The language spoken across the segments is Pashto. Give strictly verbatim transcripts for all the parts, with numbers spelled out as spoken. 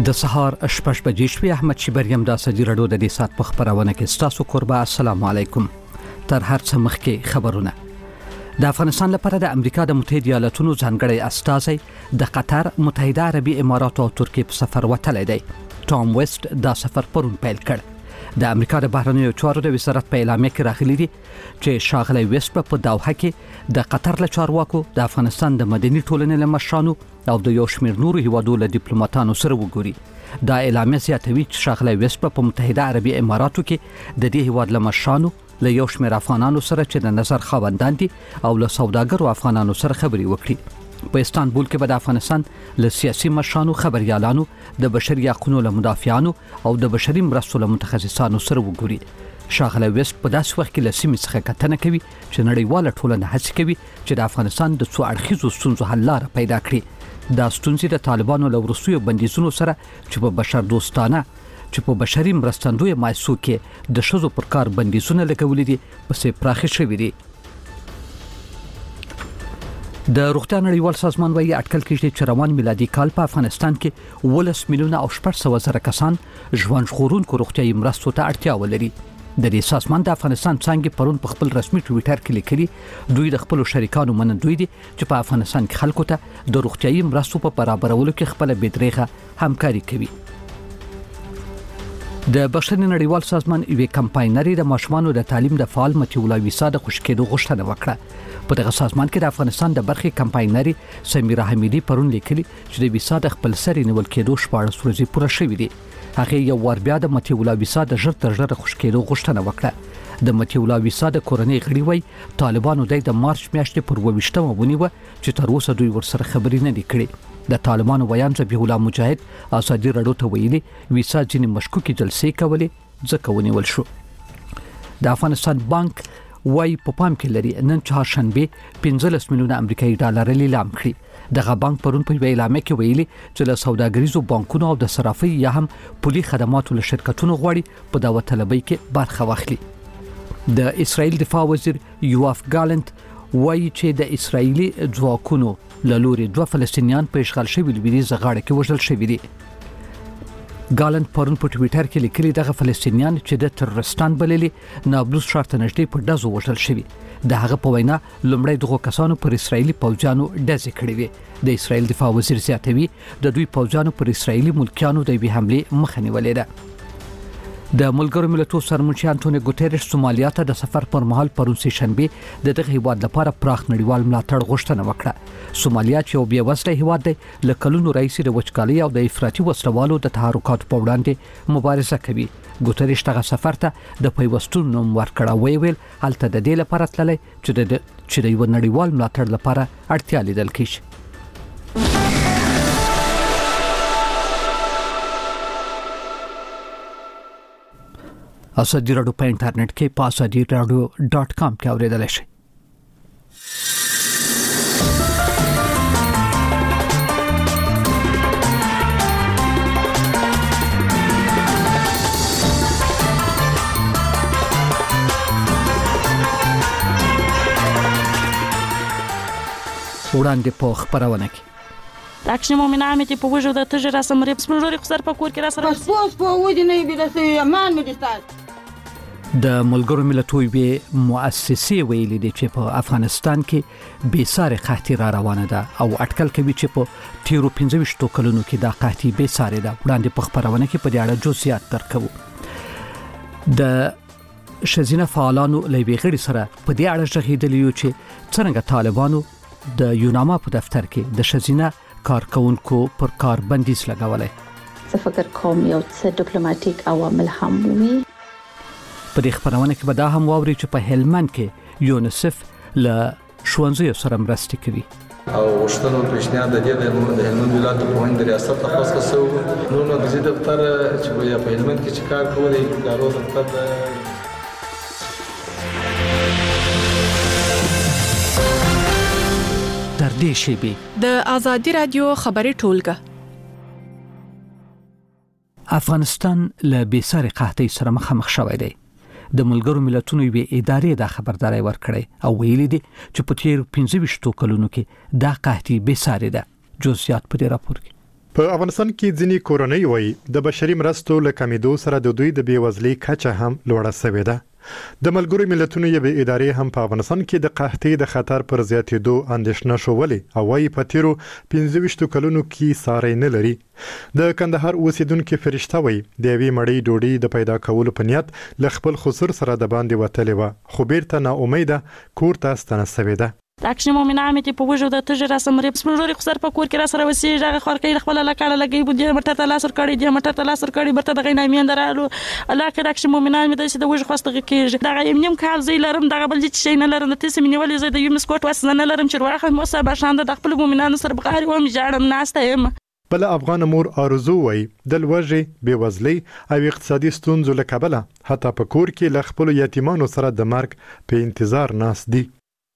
د سهار شپږ بجې شوې. احمد شبریم د اسدی رادیو د دې سات په خبرونه کې ستاسو قربا. السلام علیکم. تر هر څه مخکې خبرونه. د افغانستان لپاره د امریکا د متحده ایالاتونو ځانګړی استازی د قطر، متحده عربي امارات او ترکیه په سفر وتلی دی. ټام ویسټ دا سفر پرون پیل کړ. د امریکا د بهرنیو چارو د وزارت په اعلامیه کې راغلي دي چې شاغلی ویسټ په دوحه کې د قطر له چارواکو، د افغانستان د مدني ټولنې له مشرانو او د یو شمېر نورو هیوادو له ډیپلوماټانو سره وګوري. دا اعلامیه زیاتوي چې شاغلی ویسټ په متحده عربي اماراتو کې د دې هیواد له مشرانو، له یو شمېر افغانانو سره چې د نظر خاوندان دي او له سوداګرو افغانانو سره خبرې وکړي. په استانبول کې به د افغانستان له سیاسي مشرانو، خبريالانو، د بشري حقوقو له مدافعانو او د بشري مرستو له متخصصانو سره وګوري. شاغلی ویسټ په داسې وخت کې له سیمې څخه کتنه کوي چې نړیواله ټولنه هڅه کوي چې د افغانستان د څو اړخیزو ستونزو حل لاره پیدا کړي. دا ستونزې د طالبانو له وروستیو بندیزونو سره چې په بشر دوستانه چې په بشري مرستندوی مایسو کې د شذو پر کار بندیزونه لګولې دي پسې پراخې شوې دي. د روغتیا نړیوال سازمان وايي اټکل کېږي چې روان میلادي کال په افغانستان کې ولس میلیونه او شپږ سوه زره کسان ژوند ژغورونکو روغتیايي مرستو ته اړتیا ولري. د دې سازمان د افغانستان څنګه پرون په خپل رسمي ټویټر کې لیکلي دوی د خپل شریکانو منندوی دي چې په افغانستان کې خلکو ته د روغتیايي مرستو په برابرولو کې خپل بېدریغه همکاري کوي. د بشري نړیوال سازمان یوې کمپاینري د ماشومانو د تعلیم د فعال متیولا ویسا د خوشکېدو غوښتنه وکړه. په دغه سازمان کې د افغانستان د برخې کمپاینري سمیرا حمیدي پرون لیکلي چې د ویسا د خپل سری نیول کېدو شپاړس ورځې پوره شوې دي. هغه یو ور بیا د متیولا ویسا د ژر تر ژره خوشکېدو غوښتنه وکړه. د متیولا ویسا د کورنۍ غړي وای طالبانو د مارچ میاشتې پر ویشتمه ونیوه چې تر اوسه دوی ورسره خبرې نه دي کړې. د طالبانو ویان ذبیح الله مجاهد اسدی رادیو ته ویلي ویسا ځینې مشکوکې جلسې کولې ځکه ونیول شو. د افغانستان بانک وای په پام کې لري نن چهارشنبه پنځلس میلیونه امریکایي ډالر لیلام کړي. دغه بانک پرون په اعلامیه کې ویلي چې له سوداګریزو بانکونو او د صرافۍ یا هم پولي خدماتو له شرکتونو غواړي په دعوت طلبۍ کې برخه واخلي. د اسرائیل دفاع وزیر یوآف ګالنت وایي چې د اسرائیلي ځواکونو له لوري دوه فلسطینیان په اشغال شوي لویدیځ غاړه کې وژل شوي دي. ګالنت پرون په ټویټر کې لیکلي دغه فلسطینیان چې د تروریستان بللي نابلس ښار ته نږدې په ډزو وژل شوي. د هغه په وینا لومړی دغه کسانو پر اسرائیلي پوځیانو ډزې کړې وې. د اسرائیل دفاع وزیر زیاتوي د دوی پوځیانو پر اسرائیلي ملکیانو د یوې حملې مخه نیولې ده. د ملګرو ملتونو سرمنشي انټونیو ګوتریش سومالیا ته د سفر پر مهال پرون سه شنبه د دغه هیواد لپاره پراخ نړیوال ملاتړ غوښتنه وکړه. سومالیا چې یو بې وسله هیواد دی له کلونو راهیسې د وچکالۍ او د افراطي وسلوالو د تحرکاتو په وړاندې مبارزه کوي. ګوتریش دغه سفر ته د پیوستون نوم ورکړه. وی ویل هلته د دې لپاره تللی چې د چې د یو نړیوال ملاتړ لپاره اړتیا لیدل کیږي. اسدی رادیو په انټرنیټ کې په اسدی رادیو ډاٹ کام کې اوریدل شي. وړاندې په خبرونه کې داکشنه مؤمنه امتی په وجو د تجربه رسم ری سپوروري خسر په کور کې را سره پاسپورت په ودی نه بي د امان مې دستات. د ملګرو ملتونو به مؤسسې ویلي دي چې په افغانستان کې بې ساري قحطي را روانه ده او اټکل کوي چې په تیرو پنځه ویشت کلونو کې دا قحطي بې ساري ده. وړاندې په خبرونه کې په دې اړه جزئیات درکو. د شزینه فعالانو لوي غړي سره په دې اړه ژغېدلی یو چې څنګه طالبانو د یوناما په دفتر کې د شزینه کارکونکو پر کار بندیز لګولای. زه فکر کوم یو څه ډیپلوماټیک عوامل هم وي. په دې خبرونه کې به دا هم واوري چې په هلمند کې یونیسف له ښوونځیو سره مرسته کوي. او وشتنو پیشنهاد د دې د هلمند ولایت په هند ریاست خاص کسو نو نو د دې دفتر چې په هلمند کې چې کار کوي د ادارو دفتر در دې شی د آزادی رادیو خبري ټولګه. افغانستان له بې ساري قحطۍ سره مخامخ شوی دی. د ملګرو ملتونو یوې ادارې دا خبرداري ورکړې او ویلي دي چې په تیر پنځه ویشت کلونو کې دا قحطي بې ساري ده. جزئیات په دې راپور کې. په افغانستان کې ځینې کورنۍ وایي د بشري مرستو له کمیدو سره د دوی د بیوزلۍ کچه هم لوړه شوې ده. د ملګرو ملتونو یوې ادارې هم په افغانستان کې د قحطۍ د خطر پر زیاتېدو اندېښنه شولې او وايي په تیرو پنځه ویشت کلونو کې ساری نه لري. د کندهار اوسیدونکو فرشته وایي د یوې مړۍ ډوډۍ د پیدا کولو په نیت له خپل خسر سره د باندې وتلې وه، خو بیرته ناامیده کور ته ستنه شوې ده. اکشن مومنه مې په وجو د تجربه سم ری سپوروري خسر په کور کې را سره وسی هغه خور کې خپل لکاله لګي بو دې مټه ته لاسر کړي دې مټه ته لاسر کړي برته د غینې مين درالو الله کې اکشن مومنه مې د وجو خوسته کې دا یم کال زی لرم دا بل چې شي نه لرم د تاسو مې ولې زه د یوم سکوت وسنه نه لرم چې واخه مو صاحب شاند د خپل مومنانو سره بغاري و مې جاړم ناشته یم. بل افغان مور آرزو وای د لوږې، بیوزلۍ او اقتصادي ستونزو له کبله حتی په کور کې له خپل یتیمانو سره د مرګ په انتظار ناست دي.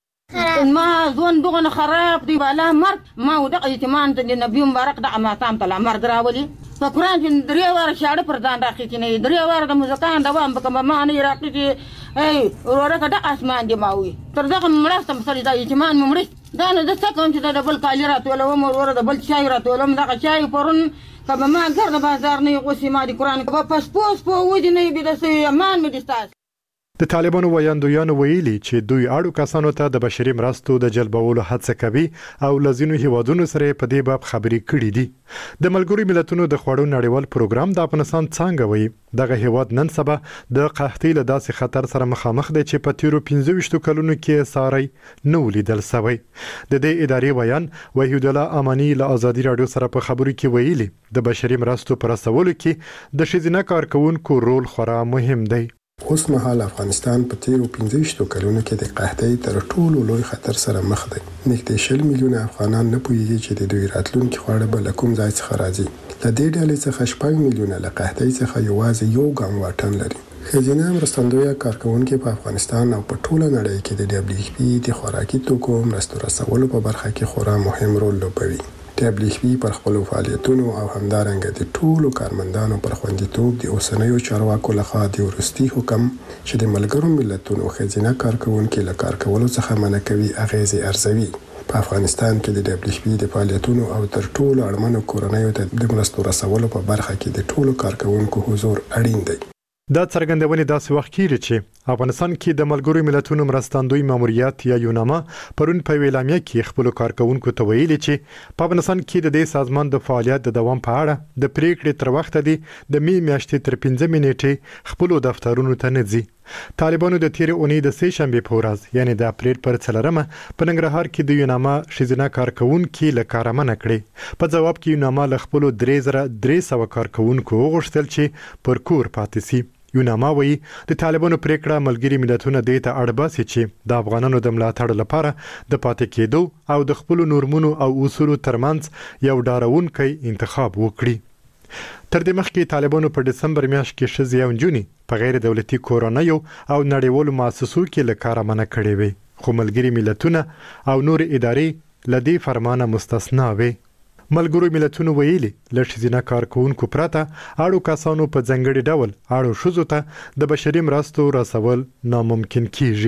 ما زون دغه خراب دی بالا مرګ ما ودغه یتیمان ته نبی مبارک د اماتام ته مرګ راولي په قران کې درې واره شاړه پر ځان راخې کې نه درې واره د مزکان دوام بکم ما نه راکې چې ای ورورکه د اسمان دی ماوي تر دغه مړاستم سړي د یتیمان ممړي دا نه د څه کوم چې د بل کالی راتول و مور ور د بل شای راتول دغه شای پرون کبه ما ګرځ بازار نه غوسی ما د قران په پاسپورت په ودی نه بي د سي امان مې دستاس. د طالبانو ویاندویانو ویلي چې دوی اړو کسانو ته د بشري مرستو د جلبولو هڅه کوي او لزینو هیوادونو سره په دې باب خبرې کړې دي. د ملګرو ملتونو د خوړو نړیوال پروګرام د افغانستان څنګه وایي دغه هیواد نن سبا د قحطۍ له داسې خطر سره مخامخ دی چې په تیرو پنځه ویشت کلونو کې ساری نه ولیدل شوی. د دې ادارې بیان وحید الله امانی له ازادي رادیو سره په خبرو کې ویلي د بشري مرستو پر رسولو کې د ښځینه کارکونکو رول خورا مهم دی. اوس مهال افغانستان په تیرو پنځه ویشت کلونو کې د قحطۍ تر ټولو لوی خطر سره مخ دی. نږدې شل میلیونه افغانان نه پوهیږي چې د دوی راتلونکي خواړه به له کوم ځای څخه راځي. له دې ډلې څخه شپږ میلیونه له قحطۍ څخه یوازې یو ګام واټن لري. ښځینه مرستندویه کارکونکي په افغانستان او په ټوله نړۍ کې د ډبلیو ایچ پی د خوراکي توکو مرستو رسولو په برخه کې خورا مهم رول لوبوي. ډبلیو ایچ پی پر خپل فعالیتونو او همدارنګه د ټولو کارمندانو پر خوندیتوب د اوسنیو چارواکو لخوا د وروستي حکم چې د ملګرو ملتونو ښځینه کارکونکي له کار کولو څخه منع کوي اغیزې ارزوي. په افغانستان کې د ډبلیو ایچ پی د فعالیتونو او تر ټولو اړمنو کورنیو ته د مرستو رسولو په برخه کې د ټولو کارکونکو حضور اړین دی. دا څرګندونې داسې وخت کېږي چې افغانستان کې د ملګرو ملتونو مرستندوی ماموریت یا یوناما پرون په ویلامیا کې خپل کارکونکو ته ویلي چې په افغانستان کې د دې سازمان د فعالیت د دوام په اړه د پریکړې تر وخته دی د می میاشتې تر پنځه منېټې خپل دفترونو ته نه ځي. طالبانو د تیرې اونۍ د سه شنبې په ورځ یعنی د اپریل پر څلورمه په ننګرهار کې د یوناما ښځینه کارکونکي له کاره منع کړې. په جواب کې یوناما له خپلو درې زره درې سوه کارکونکو وغوښتل چې پر کور پاتې شي. یوناما وایي د طالبانو پریکړه ملګري ملتونه دې ته اړ باسي چې د افغانانو د ملاتړ لپاره د پاتې کېدو او د خپلو نورمونو او اصولو ترمنځ یو ډاروونکی انتخاب وکړي. تر دې مخکې طالبانو په دسمبر میاشت کې ښځې او نجونې په غیر دولتي کورنیو او نړیوالو مؤسسو کې له کاره منع کړې وې، خو ملګري ملتونه او نور ادارې له دې فرمانه مستثنا وې. ملګرو ملتونو ویلي له ښځینه کارکونکو پرته اړو کسانو په ځانګړي ډول اړو ښځو ته د بشري مرستو رسول ناممکن کیږي.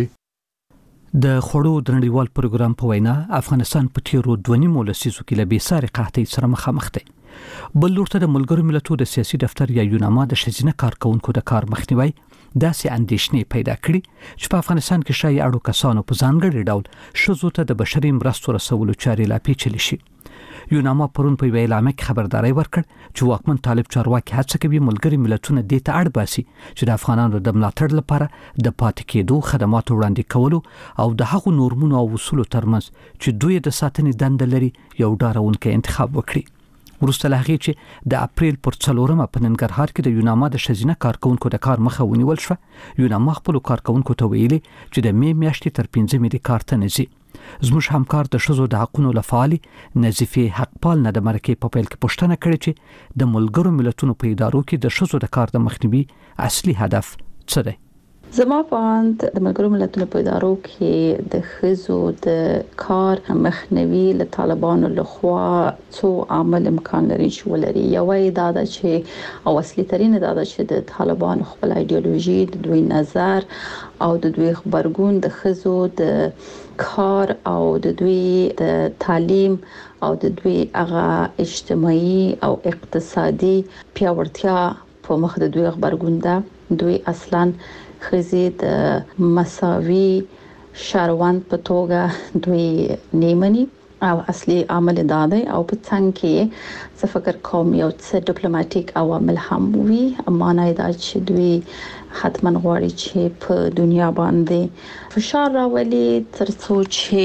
د خوړو د نړیوال پروګرام په وینا افغانستان په تیرو دوه نیمو لسیزو کې له بېساري قحطۍ سره مخامخ دی. بل لور ته د ملګرو ملتونو د سیاسي دفتر یا یوناما د ښځینه کارکونکو د کار مخنیوي داسې اندېښنې پیدا کړي چې په افغانستان کې شایي اړو کسانو په ځانګړي ډول ښځو ته د بشري مرستو رسولو چارې لا پیچلې شي. یوناما پرون په ویلامه کې خبرداري ورکړ چې واکمن طالب چارواکي هڅه کوي ملګري ملتونه دې ته اړ باسي چې د افغانانو د ملاتړ لپاره د پاتې کېدو خدمات وړاندې کولو او د هغو نورمونو او اصولو ترمنځ چې دوی د ساتنې دنده لري یو ډاروونکی انتخاب وکړي. وروسته له هغې چې د اپریل پر څلورمه په ننګرهار کې د یوناما د ښځینه کارکونکو د کار مخه ونیول شوه، یوناما خپلو کارکونکو ته ویلي چې د می میاشتې تر پنځمې د کار ته نه ځي. زموږ همکار د ښځو د حقونو له فعالې نظیفې حقپال نه د مرکې په پیل کې پوښتنه کړې چې د ملګرو ملتونو په ادارو کې د ښځو د کار د مخنیوي اصلي هدف څه دی. زما په اند د ملګرو ملتونو په ادارو کې د خزو د کار مخنیوي له طالبانو لخوا څو عامل امکان لري چې ولري. یو دا ده چې او اصلي ترين دا ده چې د طالبانو خپل ایدئولوژي، د دوی نظر او د دوی خبرګون د خزو د کار او د دوی د تعلیم او د دوی هغه اجتماعي او اقتصادي پیاوړتیا په مخ د دوی خبرګون ده. دوی اصلاً خزي د مساوي شهروند په توګه دوی نیمني او اصلي عامل دا دی او په څنګه کې څه فکر کوم یو څه ډیپلوماټیک عوامل هم وي. معنی دا چې دوی حتما غواړي چې په دنیا باندې فشار راولي ترڅو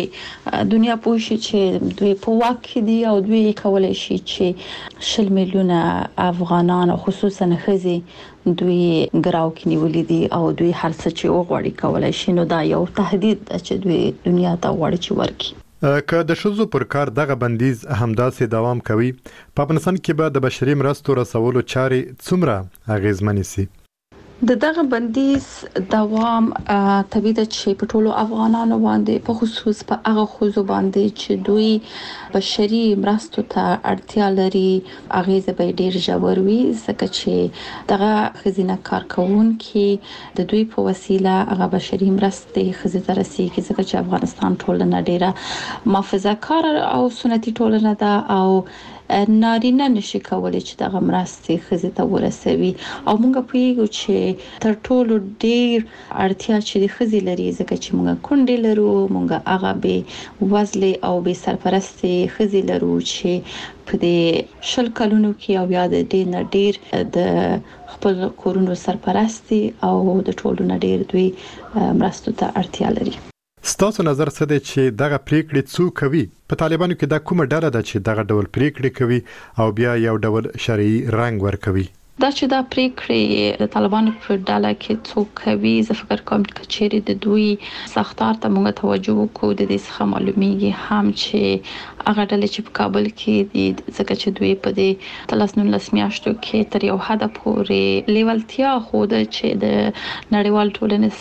چې دنیا پوه شي چې دوی په واک کې دي او دوی کولای شي چې شل میلیونه افغانان او خصوصا خزي دوی ګراو کې نیولې دي او دوی هر څه چې وغواړي کولای شي. نو دا یو تهدید چې دوی دنیا ته غواړي چې ورکړي. که د شذو پر کار دغه بندیز همداسې دوام کوي، په افغانستان کې به د بشري مرستو رسولو چارې څومره اغیزمنې سي؟ د دغه بندیز دوام طبيعي ده چې په ټولو افغانانو باندې په خصوص په هغه خوځو باندې چې دوی بشري مرستو ته اړتیا لري اغیزه به ډیر ژور وي، ځکه چې دغه خزینه کارکونکو د دوی په وسیله هغه بشري مرستې خزې ته رسیږي، ځکه چې افغانستان ټولنه ډیره محافظه کار او سنتي ټولنه ده او نارینه نشي کولای چې دغه مرستې خزې ته ورسوي. او موږ پوهیږو چې تر ټولو ډیر اړتیا چې د خزې لري، ځکه چې موږ کونډې لرو، موږ هغه به وزلې او به سرپرستې خزې لرو چې په دې شل کلونو کې او یا د دې نه ډیر د خپل کورونو سرپرستي او د ټولو نه ډیر دوی مرستو ته اړتیا لري. ستاسو نظر څه دی چې دغه پریکړې څوک کوي؟ په طالبانو کې دا کومه ډله ده چې دغه ډول پریکړې کوي او بیا یو ډول شرعي رنګ ورکوي؟ دا چې دا پریکړې د طالبانو په ډله کې څوک کوي، زه فکر کوم چې چیرې د دوی سختار ته موږ توجه وکړو د دې څخه معلومیږي هم چې هغه ډله چې په کابل کې دي، ځکه چې دوی په دې تلس نولس میاشتو کې تر یو حد پورې لیوالتیا خوده چې د نړیوال ټولنې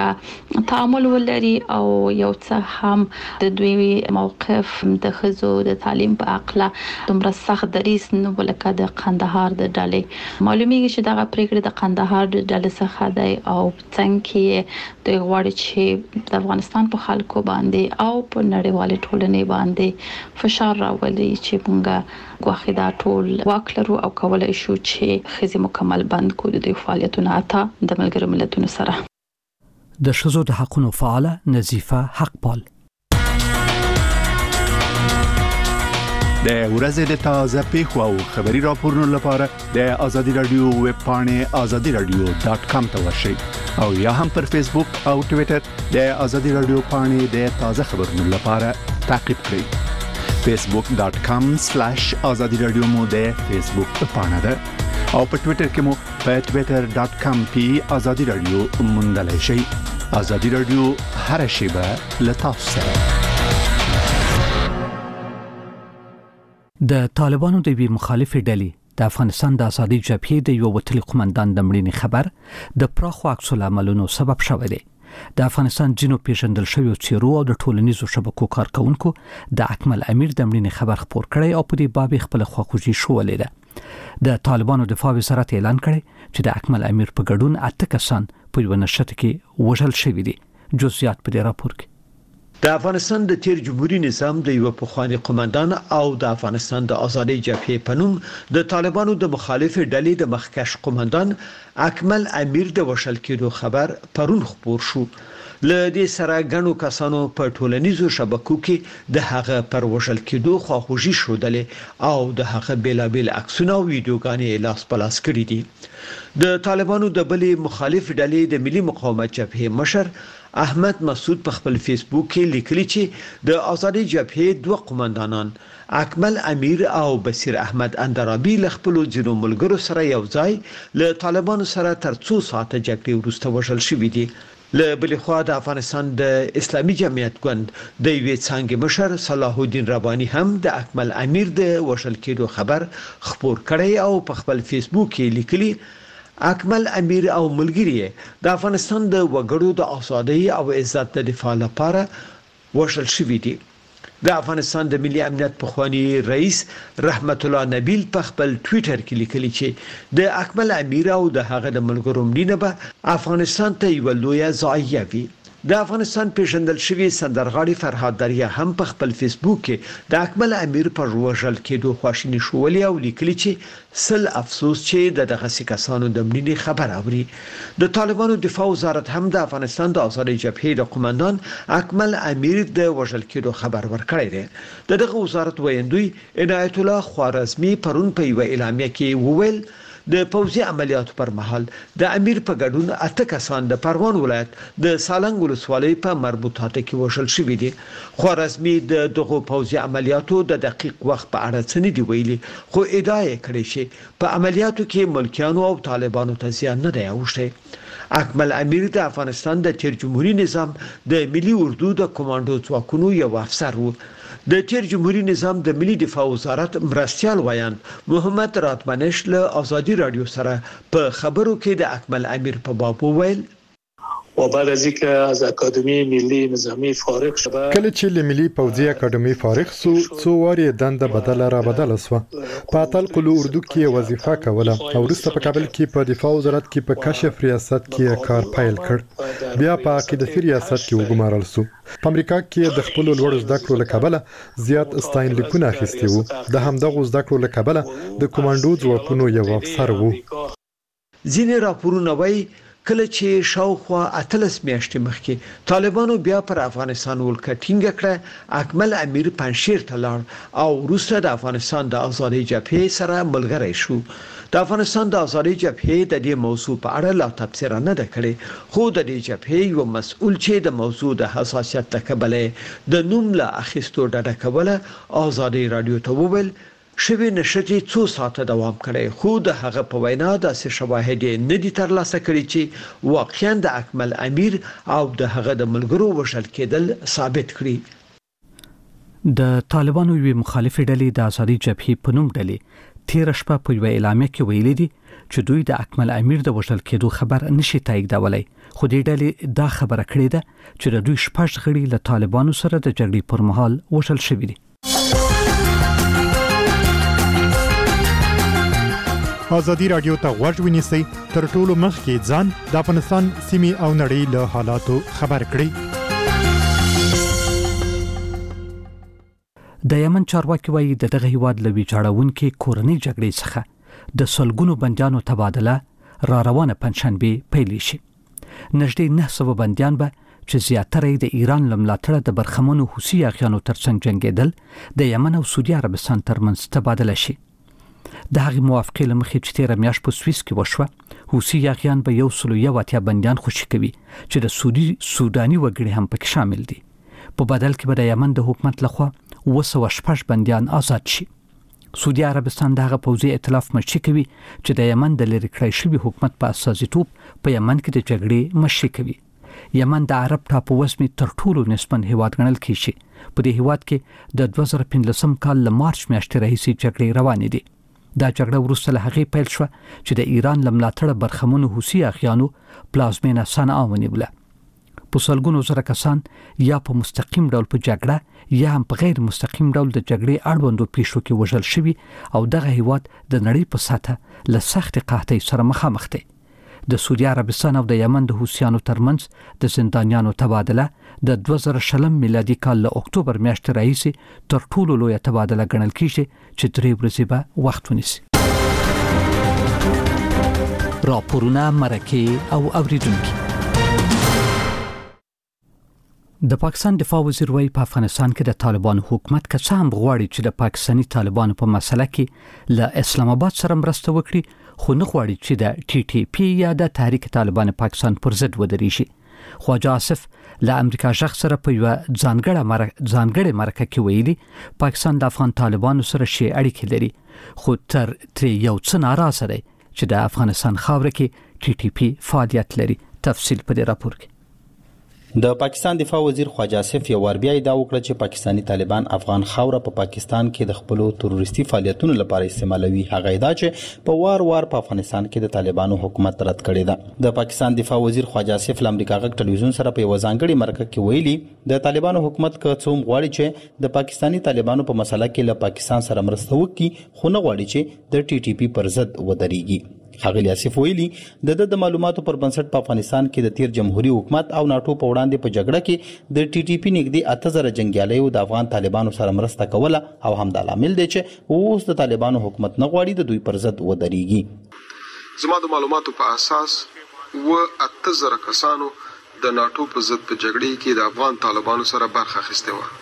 سره تعامل ولري او یو څه هم د دوی موقف د خزو د تعلیم په اړه دومره سخت دریس نه ولکه د قندهار د ډلې. معلومیږي چې دغه پریکړه د قندهار د ډلې څخه دی او څنګه کې د غواړي چې د افغانستان په خلکو باندې او په نړیوال ټولنې باندې فشار راولي چې موږ غواخي دا ټول واک لرو او کولای شو چې خزي مکمل بند کړو د فعالیتونو اته د ملګرو ملتونو سره. د شذو د حقونو فعاله نظیفه حقپال د ورځې د تازه پیښو او خبري راپورونو لپاره د آزادي رادیو ویب پاڼه آزادي رادیو ډاټ کام ته ورشئ او یا هم پر فیسبوک او ټوئیټر د آزادي رادیو پاڼه د تازه خبرونو لپاره تعقیب کړئ. فیسبوک ډاټ کام سلیش آزادي رادیو مو د فیسبوک پاڼه ده او په ټوئیټر کې مو په ټوئیټر ډاټ کام پی آزادي رادیو موندلای شئ. آزادي رادیو هر شیبه له تاسو سره. د طالبانو د وی مخالفې ډلې د افغانستان د ازادي جبهې د یو وتلي قومندان د مړینې خبر د پراخو عکس العملونو سبب شوی دی. د افغانستان جنو پیژندل شوی چیرو او د ټولنیزو شبکو کارکونکو د اکمل امیر د مړینې خبر خبر کړی او په دې باب خپل خواخوږي شولې ده. د طالبانو دفاع وزارت اعلان کړی چې د اکمل امیر په ګډون اته کسان په یو نشته کې وژل شوی دي. جزئیات په دې راپور کې. د افغانستان د تیر جمهوریت نظام د یو پخوانی قومندان او د افغانستان د ازادي جبهې پنوم د طالبانو د مخالف ډلې د مخکښ قومندان اکمل امیر د وشل کېدو خبر پرون خبر شو. ل دې سره غنو کسانو په ټولنیزو شبکو کې د هغه پر وشل کېدو خواخوږي شودلې او د هغه بیلابل عکسونه او ویډیوګانې لاس پلاس کړې دي. د طالبانو د بلې مخالف ډلې د ملي مقاومت جبهې مشر احمد مسعود په خپل فیسبوک کې لیکلي چې د ازادي جبهې دوه قومندانان اکمل امیر او بصیر احمد اندرابي له خپل ځینو ملګرو سره یو ځای له طالبانو سره تر څو ساعته جګړې وروسته وژل شوي دي. له بل خوا د افغانستان د اسلامي جمعیت ګوند د یوې څنګه مشر صلاح الدین ربانی هم د اکمل امیر د وژل کېدو خبر خبر کړی او په خپل فیسبوک کې لیکلي اکمل امیر او ملګری د افغانستان د وګړو د ازادۍ او عزت د دفاع لپاره وشل شوی دي. د افغانستان د ملي امنیت پخوانی رئیس رحمت الله نبیل په خپل ټوئیټر کې لیکلي چې د اکمل امیر او د هغه د ملګرو مړینه به افغانستان ته یو لوی ضایعه وي. د افغانستان پیژندل شوی سندرغاړي فرهاد دریا هم په خپل فیسبوک کې د اکمل امیر پر وژل کېدو خواشینی شولې او لیکلي چې سل افسوس چې د دغه کسانو د مړینې خبر اوري. د طالبانو دفاع وزارت هم د افغانستان د ازادۍ جبهې د قومندان اکمل امیر د وژل کېدو خبر ورکړی دی. دغه وزارت ویندوی عنایت الله خوارزمی پرون په یو اعلامیه کې وویل د پوځي عملیاتو پر مهال د امیر په ګډون اته کسان د پروان ولایت د سالنګ ولسوالۍ په مربوطات کې وشل شوی دي. خوارزمی د دغه پوځي عملیاتو د دقیق وخت په اړه څه نه دی ویلي، خو ادعا یې کړې چې په عملیاتو کې ملکیانو او طالبانو ته زیان نه دی اوښتی. اکمل امیر د افغانستان د تیر جمهوریت نظام د ملي اردو د کمانډو ځواکونو یو افسر وو. د تیر جمهوریت نظام د ملي دفاع وزارت مرستيال ویان محمد راتمنش له ازادي رادیو سره په خبرو کې د اکمل امیر په باب وویل و بعد از اینکه از اکادمی ملی نظامی فارغ شد کله چې له ملي پوځي اکادمي فارغ سو څو واري دنده بدل را بدل سو په اتل قلو اردو کې وظیفه کوله او وروسته په کابل کې په دفاع وزارت کې په کشف ریاست کې کار پیل کړ. بیا په عقیدتي ریاست کې وګمارل سو. په امریکا کې د خپل لوړ زده کړو لکابله زیات استاین لیکونه اخیستي وو. د همدغه زده کړو لکابله د کمانډو ځواکونو یو افسر وو. ځینې راپورونه وایي کله چې شاوخوا اتلس میاشتې مخکې طالبانو بیا پر افغانستان ولکه ټینګه کړه، اکمل امیر پنځشیر ته لاړ او وروسته د افغانستان د ازادۍ جبهې سره ملګری شو. د افغانستان د ازادۍ جبهې د دې موضوع په اړه لا تبصره نه ده کړې، خو د دې جبهې یو مسؤل چې د موضوع د حساسیت تکبله د نوم له اخیستو ډډه کوله ازادۍ رادیو ته وویل شوی نشتی څو ساعته دوام کړي، خو د هغه په وینا داسې شواهد نه دي ترلاسه کړي چې واقعا د اکمل امیر او د هغه د ملګرو وشل کېدل ثابت کړي. د طالبانو یو مخالفه ډلې د ازادي جبهې په نوم ډلې تیر شپه په یو اعلامیه کې ویلي دي چې دوی د اکمل امیر د وشل کېدو خبر نشي تاییدولای، خو دې ډلې دا خبره کړې ده چې د دوی شپږ غړي له طالبانو سره د جګړې پر مهال وشل شوي دي. ازادي رادیو ته غوږ ونیسئ، تر ټولو مخکې ځان د افغانستان سیمې او نړۍ له حالاتو خبر کړئ. د یمن چارواکي وایي د دغه هیواد له ویجاړونکې کورنۍ جګړې څخه د سلګونو بندیانو تبادله را روانه پنځشنبه پیل شي. نږدې نه سوه بندیان به چې زیاتره د ایران له ملاتړه د برخمنو حوثي یاغیانو ترڅنګ جنګېدل د یمن او سعودي عربستان ترمنځ تبادله شي. د هغې موافقې له مخې چې تېره میاشت په سویس کې وشوه، حوثي یاغیان به یو سلو یو اتیا بندیان خوشي کوي چې د سعودي سوداني وګړي هم پکې شامل دي. په بدل کې به د یمن د حکومت لخوا اوه سوه شپږ بندیان آزاد شي. سعودي عربستان د هغه پوځي ائتلاف مشري کوي چې د یمن د لرې کړای شوي حکومت په اساسیتوب په یمن کې د جګړې مشري کوي. یمن د عرب ټاپووزمې تر ټولو نسبن هیواد ګڼل کیږي. په دې هیواد کې د دوه زره پنځلسم کال له مارچ میاشتې راهیسې جګړې روانې دي. دا جګړه وروسته له هغې پیل شوه چې د ایران له ملاتړه برخمنو حوثي یاغیانو پلازمینه صنعا ونیوله. په سلګونو زره کسان یا په مستقیم ډول په جګړه یا هم په غیر مستقیم ډول د جګړې اړوندو پیښو کې وژل شوي او دغه هیواد د نړۍ په سطحه له سختې قحطۍ سره مخامخ دی. د سعودي عربستان او د یمن د حوثیانو ترمنځ د زندانیانو تبادله د دوه زره شلم میلادي کال له اکتوبر میاشتې راهیسې تر ټولو لویه تبادله ګڼل کیږي چې درې ورځې به وخت ونیسي. راپورونه، مرکې او اوریدونکي. د پاکستان دفاع وزیر وایي په افغانستان کې د طالبانو حکومت که څه هم غواړي چې د پاکستاني طالبانو په مسله کې له اسلام آباد سره مرسته وکړي، خو نه غواړي چې د ټي ټي پی یا د تحریک طالبان پاکستان پر ضد ودرېږي. خواجه آصف له امریکا ژغ سره په یوه ځانګړې مرکه ځانګړې مرکه کې ویلي پاکستان د افغان طالبانو سره ښې اړیکې لري، خو تر ترې یو څه ناراضه دی چې د افغانستان خاوره کې ټي ټي پی فعالیت لري. تفصیل په دې راپور کې. د پاکستان دفاع وزیر خواجه آصف یو ور بیا ادعا وکړه چې پاکستانی طالبان افغان خاوره په پا پاکستان کې د خپل تروریستي فعالیتونو لپاره استعمالوي. هغه ادعا چې په وار وار په افغانستان کې د طالبانو حکومت رد کړی ده. د پاکستان دفاع وزیر خواجه آصف د امریکا غږ ټلویزیون سره په وزانګړي مرکه کې ویلي د طالبانو حکومت که څوم غواړي چې د پاکستانی طالبانو په مسله کې له پاکستان سره مرسته وکړي، خو نه غواړي چې د ټي ټي پی پر ضد ودرېږي. ښاغلي آصف ویلي د د معلوماتو پر بنسټ په افغانستان کې د تیر جمهوریت حکومت او ناتو په وړاندې په جګړه کې د ټي ټي پی نږدې اته زره جنگیالیو د افغان طالبانو سره مرسته کوله او هم د عامل دی چې اوس د طالبانو حکومت نه غواړي د دوی پر ضد ودرېږي. زما د معلوماتو په اساس و اته زره کسانو د ناتو په ضد په جګړه کې د افغان طالبانو سره برخه اخیسته و.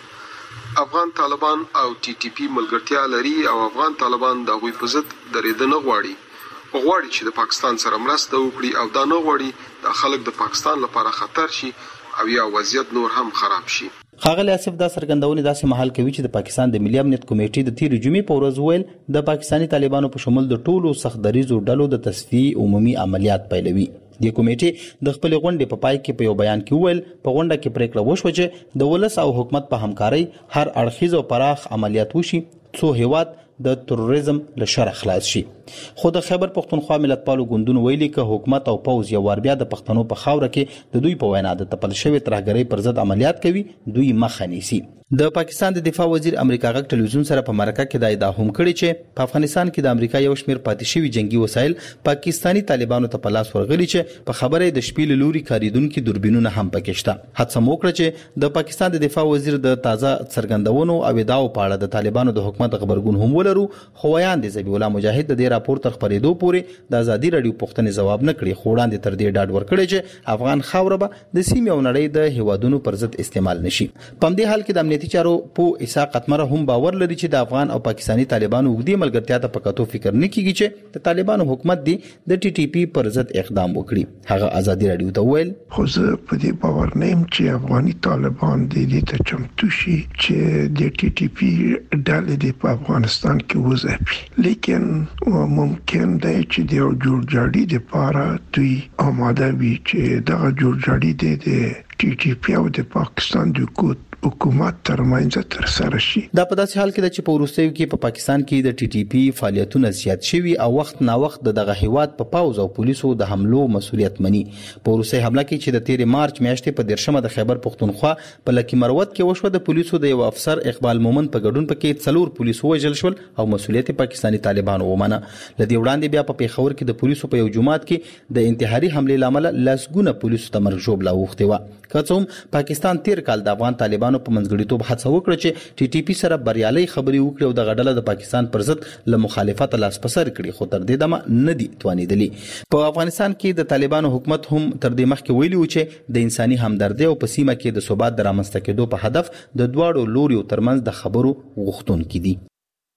افغان طالبان او ټي ټي پی ملګرتیا لري او افغان طالبان د غوي په ضد درېدنه غواړي. غواړي چې د پاکستان سره مرسته وکړي او دا نه غواړي د خلک د پاکستان لپاره خطر شي او یا وضعیت نور هم خراب شي. ښاغلي آصف دا څرګندونه داسې مهال کوي چې د پاکستان د ملي امنیت کمیټې د تیر جمعې په ورځ ویل د پاکستانی طالبانو په شمول د ټولو سختدریزو ډلو د تصفیې عمومي عملیات پیلوي. د کمیټې د خپل غونډې په پای کې په یو بیان کې ویل په غونډه کې پریکړه وشوه چې د ولس او حکومت په همکارۍ هر اړخیز او پراخ عملیات وشي څو هیواد د تروریزم له شر خلاص شي. خو د خیبر پښتونخوا ملتپالو ګوندونو ویلي که حکومت او پوز یو ور بیا د پښتنو په خاوره کې د دوی په وینا د تپل شوی ترهګرۍ پر ضد عملیات کوي، دوی مخه نیسي. د پاکستان د دفاع وزیر امریکا غږ ټلویزیون سره په مرکه کې د ادعا هم کړې چې په افغانستان کې د امریکا یو شمېر پاتې شوي جنگي وسایل پاکستانی طالبانو ته په لاس ورغلي چې په خبره د شپې له لوري کاریدونکو دوربینونه هم پکې شته. هڅه مو وکړه چې د پاکستان د دفاع وزیر د تازه څرګندونو او ادعاو په اړه د طالبانو د حکومت خبرګون هم ولرو، خو ویان د ذبیح الله مجاهد د دې راپور تر خبرېدو پورې د ازادي رادیو پوښتنې ځواب نه کړي، خو وړاندې تر دې ډاډ ورکړی چې افغان خاوره به د سیمې او نړۍ د هیوادونو پر ضد استعمال نشي. په همدې حال کې د امنیتي چارو په اسحاق اتمره هم باور لري چې د افغان او پاکستانی طالبانو وګړي ملګرتیا ته په کتو فکر نه کیږي چې د طالبانو حکومت دی د ټي ټي پی پر ضد اقدام وکړي. هغه ازادي رادیو ته ویل خو زه په دې باور نه یم چې افغاني طالبان د دې ته چمتو شي چې د ټي ټي پی ډلې په افغانستان کې وځي، لیکن ممکن دی چې د جوړجاړي لپاره دوی آماده وي چې دغه جوړجاړي د ټي ټي پی او د پاکستان د حکومت ترمنځ تر سره شي. دا په داسې حال کې د چې په وروستیو کې په پا پاکستان کې د ټي ټي پی فعالیتونه زیات شوي او وخت نا وخت دغه هیواد په پاوز او پولیسو د حملو مسؤلیت مني. په وروستي حمله کې چې د تیر مارچ میاشتې په دیرشمه د خیبر پښتونخوا په لکی مروت کې وشوه، د پولیسو د یو افسر اقبال مومن په ګډون پکې څلور پولیسو وژل شول او مسؤلیت پاکستانی طالبانو ومنه. لدی وړاندې بیا په پیښور کې د پولیسو په یو جماعت کې د انتحاري حمله لامل لاسګونه پولیسو ته مرګ ژوبله اوښتې وه. که څه هم پاکستان تیر کال د افغان طالبانو په منځګړیتوب هڅه وکړه چې ټي ټي پی سره بریالۍ خبرې وکړي او د غډله د پاکستان پر ضد له مخالفت لاس پسر کړي، خو تر دې دمه نه دي توانېدلي. په افغانستان کې د طالبانو حکومت هم تر دې مخکې ویلي و چې د انساني همدردۍ او په سیمه کې د ثبات د رامنځته کېدو په هدف د دواړو لوریو ترمنځ د خبرو غوښتونکي دي.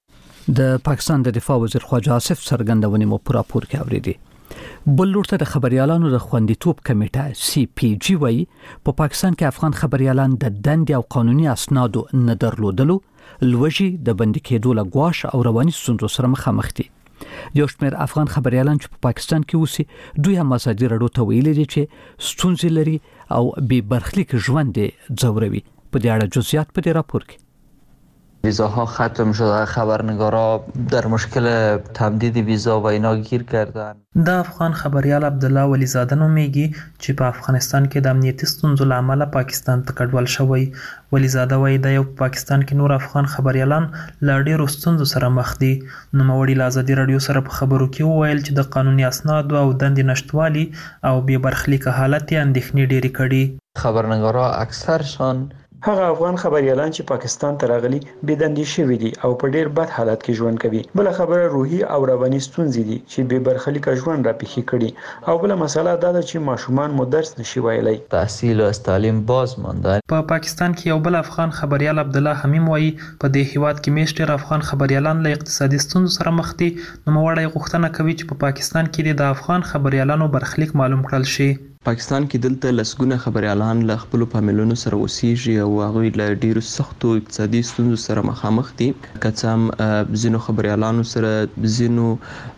د پاکستان د دفاع وزیر خواجه آصف څرګندونې مو په راپور کې اورېدې. بل لورته د خبريالانو د خوندیتوب کمیټه سی پی جی وایي په پاکستان کې افغان خبريالان د دندې او قانوني اسنادو نه درلودلو لوجي د بندي کېدو له ګواښ او رواني ستونزو سره مخامخ دي. یو شمېر افغان خبريالان چې په پاکستان کې اوسي دوی هم ازادي رادیو ته ویلي دي چې ستونزې لري او بې برخلیک ژوند ځوروي. په دې اړه جزئیات په دې راپور کې ویزاها ختم شده، خبرنگارا در مشکل تمدید ویزا و اینا گیر کردن. د افغان خبريال عبدالله ولیزاده نومیږي چې په افغانستان کې د امنیتي ستونزو له امله پاکستان ته کډوال شوی. ولیزاده وایي د یو پاکستان کې نور افغان خبريالان له ډېرو ستونزو سره مخ دي. نوموړي له ازادي رادیو سره په خبرو کې وویل چې د قانوني اسنادو او دندې نشتوالي او بې برخلیکه حالت یې اندېښنې ډېرې کړي. خبرنگارا اکثرشان هغه افغان خبريالان چې پاکستان ته راغلي بې دندې شوي دي او په ډېر بد حالت کې ژوند کوي. بل خبره روحي او رواني ستونزې دي چې بې برخلیکه ژوند را پیښې کړي، او بل مسله دا ده چې ماشومان مو درس نشي ویلی. تحصیل او تعلیم باز مانده. په پا پاکستان کې یو بل افغان خبريال عبدالله حمیم وایي په دې هیواد کې میشت ډېر افغان خبريالان له اقتصادي ستونزو سره مخ دي. نوموړی غوښتنه کوي چې په پا پاکستان کې د افغان خبريالانو برخلیک معلوم کړل شي. پاکستان کې دلته لسګونه خبريالان له خپل فامیلونو سره اوسېږي او هغوی له ډیرو سختو اقتصادي ستونزو سره مخامخ دي. که څه هم ځینو خبريالانو سره ځینو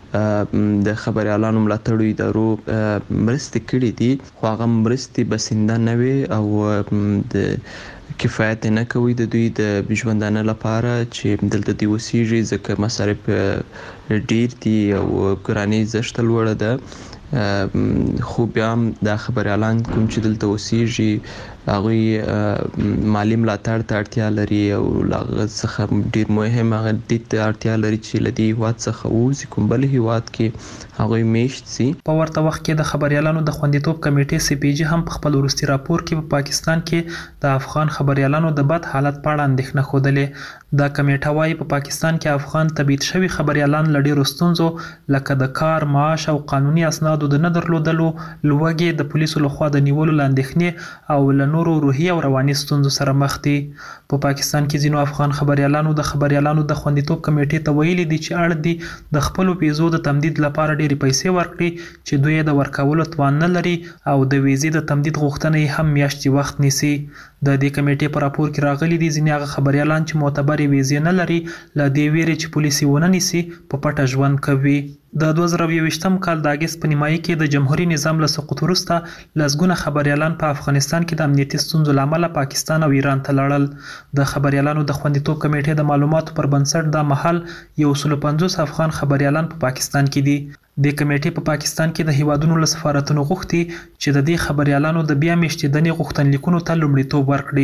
د خبريالانو ملاتړو ادارو مرستې کړې دي، خو هغه مرستې بسنده نه وي او د کفایت نه کوي د دوی د ژوندانه لپاره چې دلته دی وسیږي، ځکه مصارف ډیر دي او ګراني زشت لوړه ده. خو بیا هم دا خبريالان کوم چې دلته وسیږي هغوی مالی ملاتړ ته اړتیا لري او هغه څخه ډیر مهم هغه دې ته اړتیا لري چې له دې هیواد څخه ووځي، کوم بل هیواد کې هغوی میشت سي. په ورته وخت کې د خبريالانو د خوندیتوب کمیټې سی پی جی هم په خپل وروستي راپور کې په پاکستان کې د افغان خبريالانو د بد حالت په اړه اندېښنه ښودلې. دا کمیټه وايي په پاکستان کې افغان تبعید شوي خبريالان له ډېرو ستونزو لکه د کار، معاش او قانوني اسنادو د نه درلودلو، لوږې، د پولیسو لخوا د نیولو له اندېښنې او له نورو روحي او رواني ستونزو سره مخ دي. په پاکستان کې ځینو افغان خبريالانو د خبريالانو د خوندیتوب کمیټې ته ویلي دي چې اړ دي د خپلو ویزو د تمدید لپاره ډېرې پیسې ورکړي چې دوی یې د ورکولو توان نه لري او د ویزې د تمدید غوښتنه یې هم میاشتې وخت نیسي. د دې کمیټې په راپور کې راغلي دي ځینې هغه خبريالان چې معتبرې ویزې نه لري له دې ویرې چې پولیس یې ونه نیسي په پټه ژوند کوي. د دوه زره یوویشتم کال د اګست په نیمایي کې د جمهوریت نظام له سقوط وروسته لسګونه خبريالان په افغانستان کې د امنیتي ستونزو له امله پاکستان او ایران ته لاړل. د خبريالانو د خوندیتوب کمیټې د معلوماتو پر بنسټ دا مهال یو سل پنځوس افغان خبريالان په پاکستان کې دي. د کمیټې په پاکستان کې د هیوادونو له سفارتونو غوښتي چې د دې خبريالانو د بیا میشتېدنې غوښتنلیکونو ته لومړیتوب ورکړي.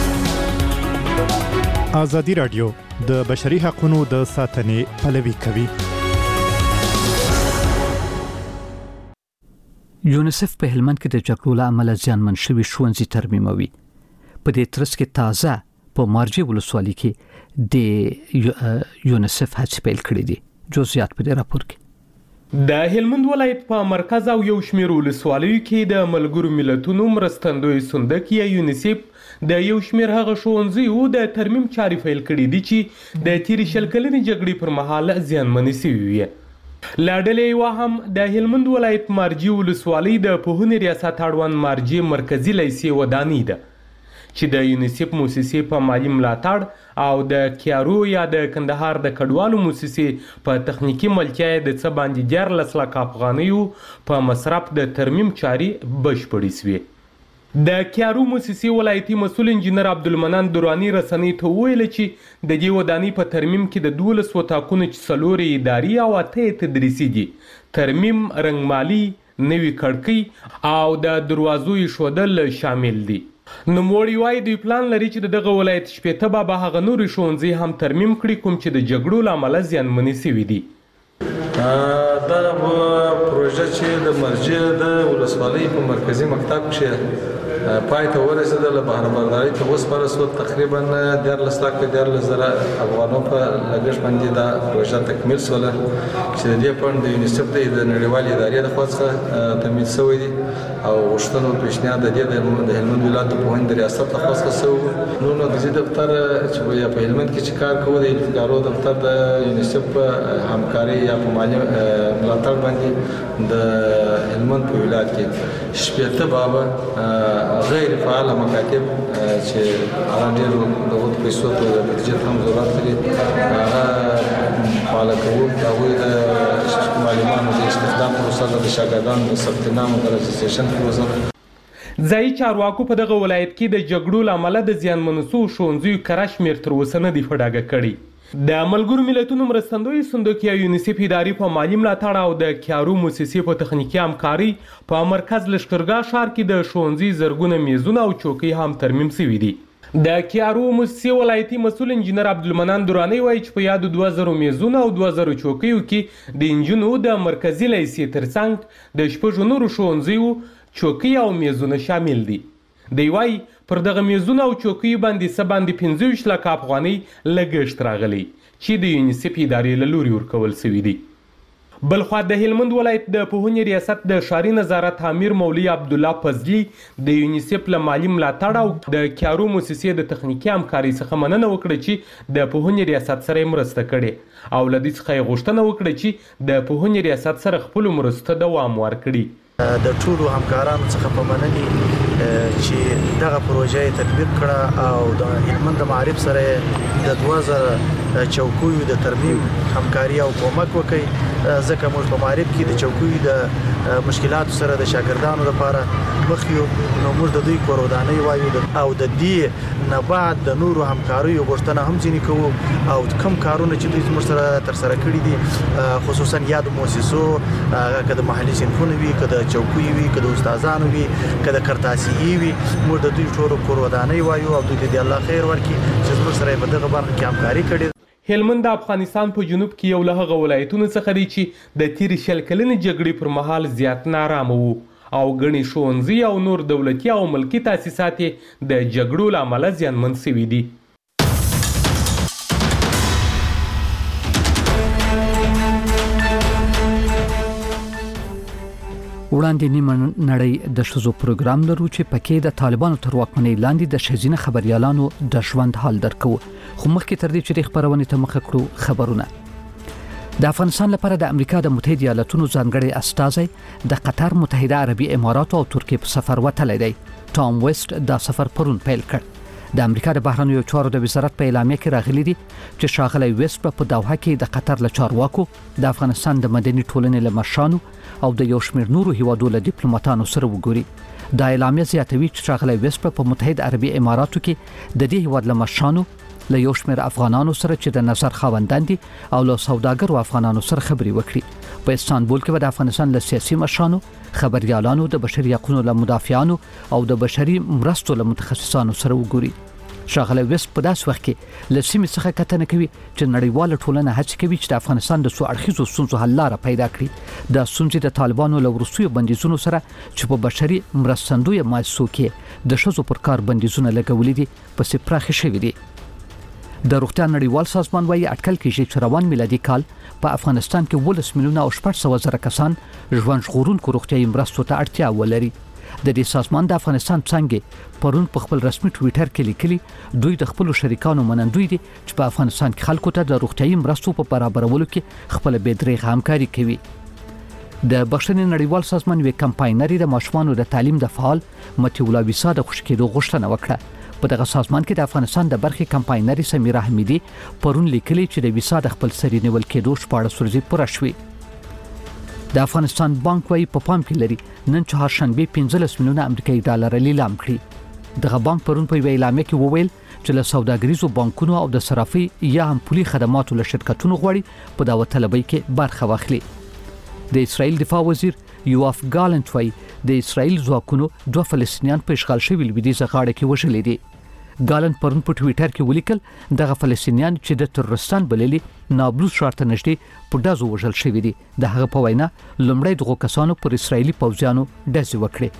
ازادي راډیو د بشري حقوقو د ساتنې پلوي کوي. یونیسف په هلمند کې د جګړو له امله زیانمن شوي ښوونځي ترمیموي. په دې ترڅ کې تازه په مارجې ولسوالۍ کې د یونیسف هڅې پیل کړې دي. جزئیات په دې راپور کې. د هلمند ولایت په مرکز او یو شمېر ولسوالیو کې د ملګرو ملتونو مرستندوی صندوق یا یونیسف د یو شمېر هغه ښوونځیو د ترمیم چارې پیل کړې دي چې د تیرې شل کلنې جګړې پر مهال زیانمنې شوي وي. لا ډلې یوه هم د هلمند ولایت مارجې ولسوالۍ د پوهنې ریاست اړوند مارجې مرکزي لیسې ودانۍ ده چې د یونیسف موسسې په مالی ملاتړ او د کیارو یا د کندهار د کډوالو موسسې په تخنیکی ملتیا د څه باندې دیارلس لک افغانیو په مصرف د ترمیم چارې بشپړې شوې. د کیارو موسسې ولایتي مسؤل انجینر عبدالمنان درانی رسنۍ ته وویل چې د دې ودانۍ په ترمیم کې د دولس وطاقونو چې څلور اداري او اته تدریسي دي، ترمیم، رنګمالي، نوې کړکۍ او د دروازو ایښودل شامل دي. نوموړي وایي دوی پلان لري چې دغه ولایت شپېته بابا هغه نورې ښوونځي هم ترمیم کړي کوم چې د جګړو له امله زیانمنې شوي دي. دا پروژه چې د مرجې د ولسوالۍ په مرکزي مکتب کې پای ته ورسېدله، بهرهبردارۍ ته وسپارل شوه. تقریبا دیارلس لکه دیارلس زره افغانو په لګښت باندې دا پروژه تکمیل شوله چې د دې فنډ د یونیسف د نړیوالې ادارې لخوا څخه تمویل شوی دی او غوښتنه او پیشنهاد د دې د هلمند ولایت د پوهنې د ریاست لخوا څخه شوی و. نو نو د دې دفتر چې په هلمند کې چې کار کوي د ادارو دفتر د یونیسف په همکاري یا په مالي ملاتړ باندې د هلمند په ولایت کې شپېته بابا غیر فعال مکاتب چې هغه ډېر د وخت پیسو ته د بودیجې هم ضرورت لري هغه فعال کوو. هغوی د معلمانو د استخدام پروسه د شاګردانو د ثبت نام د رجسټریشن پروسه. ځایي چارواکو په دغه ولایت کې د جګړو له امله د زیانمنو شوو ښوونځیو کره شمېر تر اوسه نه دی په ډاګه کړی. د ملګرو ملتونو مرستندوی صندوق یا یونیسف ادارې په مالی ملاتړ او د کیارو موسسې په تخنیکي همکارۍ په مرکز لښکرګاه ښار کې د ښوونځي زرګونه میزونه او چوکۍ هم ترمیم شوي دي. د کیارو موسسې ولایتي مسؤل انجینر عبدالمنان درانی وایي چې په یادو دوه زرو میزونو او دوه زرو چوکیو کې د انجونو د مرکزي لیسې ترڅنګ د شپږو نورو ښوونځیو چوکۍ او میزونه شامل دي. دی وایي پر دغه میزونه او چوکیو باندې څه باندې پنځه ویشت لکه افغانۍ لګښت راغلی چې د یونیسف ادارې له لوري ورکول شوي دي. بلخوا د هلمند ولایت د پوهنې ریاست د ښاري نظارت امیر مولوي عبدالله فضلي د یونیسف له مالي ملاتړ او د کیارو موسسې د تخنیکي همکارۍ څخه مننه وکړه چې د پوهنې ریاست سره یې مرسته کړې او له دې څخه یې غوښتنه وکړه چې د پوهنې ریاست سره خپلو مرستو ته دوام ورکړي. د ټولو همکارانو څخه په مننې چې دغه پروژه تطبیق کړه او د هلمند د معارف سره د دوه زره چوکیو د ترمیم همکاري او کومک وکړي. ځکه موږ په معرب کې د چوکۍ د مشکلاتو سره د شاګردانو لپاره مخ یو نو موږ د دوی کورودانۍ وایو او د دې نه بعد د نورو همکاریو غوښتنه هم ځینې کوو او کم کارونه چې دوی موږ سره تر سره کړي دي خصوصا یاد مؤسسو کده محلي صنفونه وي کده چوکۍ وي کده استادانو وي کده کرتاسي وي موږ د دوی ټولو کورودانۍ وایو او دوی دې الله خیر ورکړي چې موږ سره په دغه برخه کې همکاري کړي. هلمند د افغانستان په جنوب کې یو له هغه ولایتونو څخه دی چې د تیرې شل کلنې جګړې پر مهال زیات نارامه وو او ګڼې ښوونځي او نور دولتي او ملکي تاسیسات د جګړو له امله زیانمن شوي دي. وړاندې نیمه نړۍ د ښځو پروګرام لرو چې پکې د طالبانو تر واکمنۍ لاندې د ښځینه خبريالانو د ژوند حال درکو خو مخکې تر دې چې د خبرونې ته مخه کړو خبرونه. د افغانستان لپاره د امریکا د متحده ایالاتونو ځانګړي استازی د قطر، متحده عربي اماراتو او ترکیې په سفر وتلی دی. ټام ویسټ دا سفر پرون پیل کړ. د امریکا د بهرنیو چارو د وزارت په اعلامیه کې راغلي دي چې ښاغلی ویسټ په دوحه کې د قطر له چارواکو، د افغانستان د مدني ټولنې له مشرانو او د یو شمېر نورو هیوادو له ډیپلوماټانو سره وګوري. دا اعلامیه زیاتوي چې ښاغلی ویسټ په متحده عربي اماراتو کې د دې هیواد له مشرانو، له یو شمېر افغانانو سره چې د نظر خاوندان دي او له سوداګرو افغانانو سره خبرې وکړي. په استانبول کې به د افغانستان له سیاسي مشرانو، خبريالانو، د بشري حقوقو له مدافعانو او د بشري مرستو له متخصصانو سره وګوري. ښاغلی ویسټ په داس وخت کې له سیمې څخه کتنه کوي چې نړیواله ټولنه هڅه کوي چې د افغانستان د څو اړخیزو ستونزو حل لاره پیدا کړي. دا ستونزې د طالبانو له وروستیو بندیزونو سره چې په بشري مرستندویه مؤسسو کې د ښځو پر کار بندیزونه لګولي دي پسې پراخې شوي دي. د روغتیا نړیوال سازمان وايي اټکل کېږي چې روان میلادي کال په افغانستان کې ولس میلیونه او شپږ سوه زره کسان ژوند ژغورونکو روغتیايي مرستو ته اړتیا ولري. د دې سازمان د افغانستان څنګه پرون په خپل رسمي ټویټر کې لیکلي دوی د خپل شریکانو منندوی دي چې په افغانستان کې خلکو ته د روغتیايي مرستو په برابرولو کې خپل بېدریغه همکاري کوي. د بخښنې نړیوال سازمان وی کمپاینري د ماشومانو د تعلیم د فعال متي الله ویسا د خوشکېدو غوښتنه وکړه. په دغه سازمان کې د افغانستان د برخې کمپاینري سمیرا حمیدي پرون لیکلي چې د ویسا د خپل سری نیول کېدو شپاړس ورځې پوره شوې. د افغانستان بانک وايي په پام کې لري نن چهارشنبه پنځلس میلیونه امریکایي ډالر لیلام کړي. دغه بانک پرون په اعلامیه کې وویل چې له سوداګریزو بانکونو او د صرافي یا هم پولي خدماتو له شرکتونو غواړي په دعوت طلبۍ کې برخه واخلي. د اسرائیل دفاع وزیر یوآف ګالنټ وايي د اسرائیل ځواکونو دوه فلسطینیان په اشغال شوي لویدیځه غاړه کې وژلي دي. ګالنټ پرون په ټویټر کې ولیکل دغه فلسطینیان چې د تروریستان بللي نابلوس ښار ته نږدې په ډزو وژل شوي دي. د هغه په وینا لومړی دغو کسانو پر اسرائیلي پوځیانو ډزې وکړې.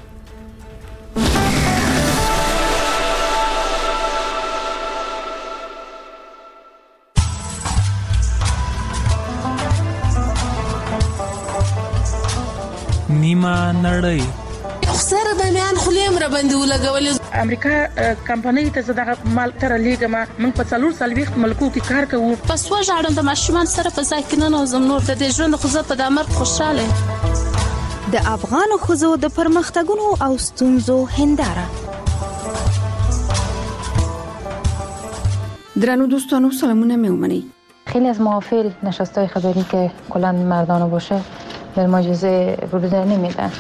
نیمه نړۍ سره د میان خلیم را باندې ولګولې. امریکا کمپنۍ ته زداغه مال تر لیګما من په څلور سلويخت ملکو کې کار کوو. پس وژاړم د ماشومان سره په ځای کې نه نوزم نور د دې ژوند خو زه په دامر خوشاله. د افغان خزو د پرمختګونو او ستونزو هنداره. درنو دوستانو سلامونه میومنی. خیلی از محافل نشستای خبری که کلا مردانه باشه به ما اجازه ورود نمیدن.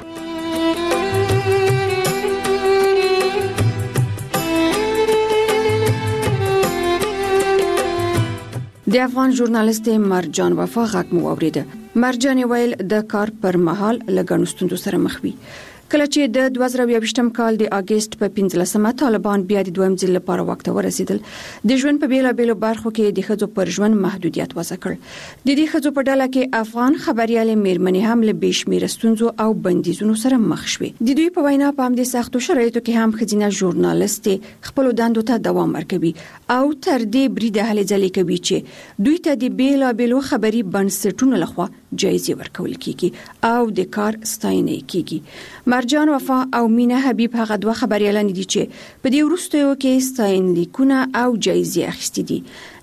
د افغان ژورنالیست مرجان وفا غږ مو اوریده. مرجان ویل د کار پر مهال لګڼو ستونزو سره مخ وي. کله چې د دوه زره یوویشتم کال د اگست په پنځلسمه طالبان بیا د دویم ځل لپاره واک ته ورسېدل، د ژوند په بیلابېلو برخو کې د ښځو پر ژوند محدودیت وضع کړ. د دې ښځو په ډله کې افغان خبريالې میرمنې هم له بېشمیره ستونزو او بندیزونو سره مخ شوې. د دوی په وینا په همدې سختو شرایطو کې هم ښځینه ژورنالیستې خپل دندو ته دوام ورکوي او تر دې بریده هلې ځلې کوي چې دوی ته د بیلابېلو خبري بنسټونو لخوا جایزې ورکول کیږي او د کار ستاینه کیږي. مرجان وفا او مینا حبیب هغه دوه خبريالان دي چې په دې وروستیو کې ستاین لیکونه او جایزې اخیستې دي.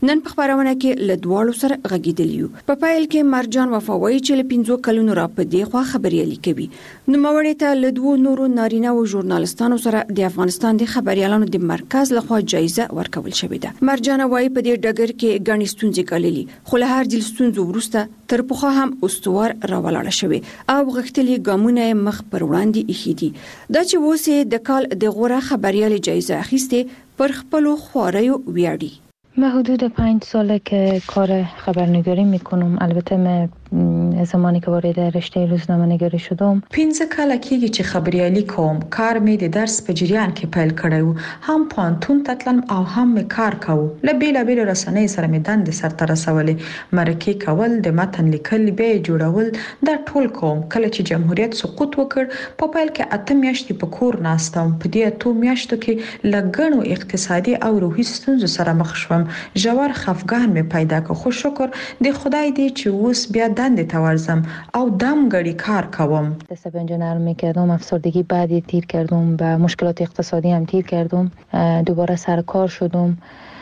نن په خبرونه کې له دواړو سره غږیدلی یو. په پایل کې مرجان وفاوي چې له پنځو کلونو را په دی خو خبريالي کوي. نو موري ته له دوه نورو نارینه او ژورنالستانو سره د افغانستان د خبريالانو د مرکز لخوا جایزه ورکول شوې ده. مرجان وايي په دې ډګر کې غني ستونزې کړلې، خو له هر ځل ستونزو وروسته تر پخوا هم استوار راولاړ شوی او غختلي ګامونه مخ پر وړاندې ایښي دي. دا چې وسه د کال د غوره خبريالي جایزه اخیسته پر خپل خواريو ویاړي. من حدود پنج ساله که کار خبرنگاری میکنم. البته من زمانی که وارد رشته روزنامه نگاری شدم پنځه کاله کېږي چې خبريالي کوم. کار مې د درس په جریان کې پیل کړی، هم پانتون تتلم او هم مې کار کوم. له بیلابیل رسنۍ سره مې دندې سرته رسولې، مرکې کول، د متن لیکل، بیا جوړول، دا ټول کوم. کله چې جمهوریت سقوط وکړ په پیل کې اته میاشتې په کور ناستم. په دې اته میاشتو کې لګڼو اقتصادي او روحي ستونزو سره مخ شوم. ژور خفګان مې پیدا کړ، خو شکر د خدای دی چې اوس بیا دندې ته ورځم او دمګړی کار کوم. دست به نرم میکردم، افسردگی بعدی تیر کردم و مشکلات اقتصادی هم تیر کردم. دوباره سر کار شدم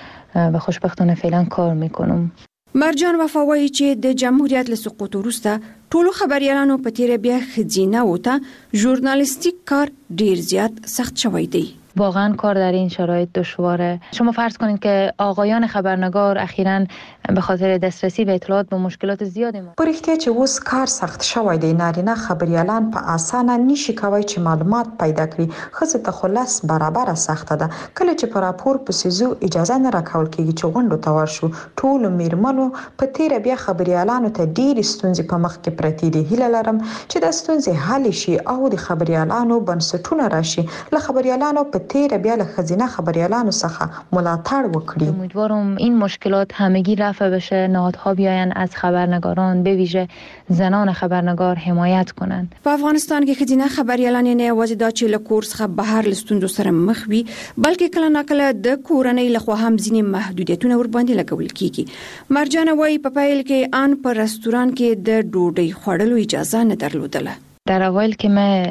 و خوشبختانه فعلا کار میکنم. مرجان وفاوي چې د جمهوریت له سقوط وروسته ټولو خبريالانو په تیر بیا خزینه وته ژورنالیستیک کار ډیر زیات سخت شوی دی. واقعا کار در این شرایط دشواره. شما فرض کنید که آقایان خبرنگار اخیراً به خاطر دسترسی به اطلاعات با مشکلات زیادی مواجه. په رښتیا چې اوس کار سخت شوی دی. نارینه خبريالان په اسانه نشي کوي چې معلومات پیدا کړي. ښځو ته خلاص برابر سخته ده. کله چې پر راپور په سيزو اجازه نه راکول کیږي چې غونډو ته ورشو، ټول میرمنو په تیر بیا خبريالانو ته ډیر ستونزې په مخ کې پرتې دي. هیله لرم چې د ستونزې حل شي او د خبريالانو بنسټونه راشي. له خبريالانو په تیر بیا له خزینه خبريالانو څخه ملاتړ وکړي. امیدوارم این مشکلات همگی رفع بشه، نهادها بیاین از خبرنگاران به ویژه زنان خبرنگار حمایت کنند. په افغانستان کې خزینه خبريالان نه یوازې د چې له کورس څخه بهر لستوندو سره مخ وي، بلکې کله ناکله د کورنۍ لخوا هم ځینې محدودیتونه ور باندې لګول کیږي. مرجان وايي په پایل کې آن پر رستوران کې د ډوډۍ خوړلو اجازه نه درلودله. در اوایل که من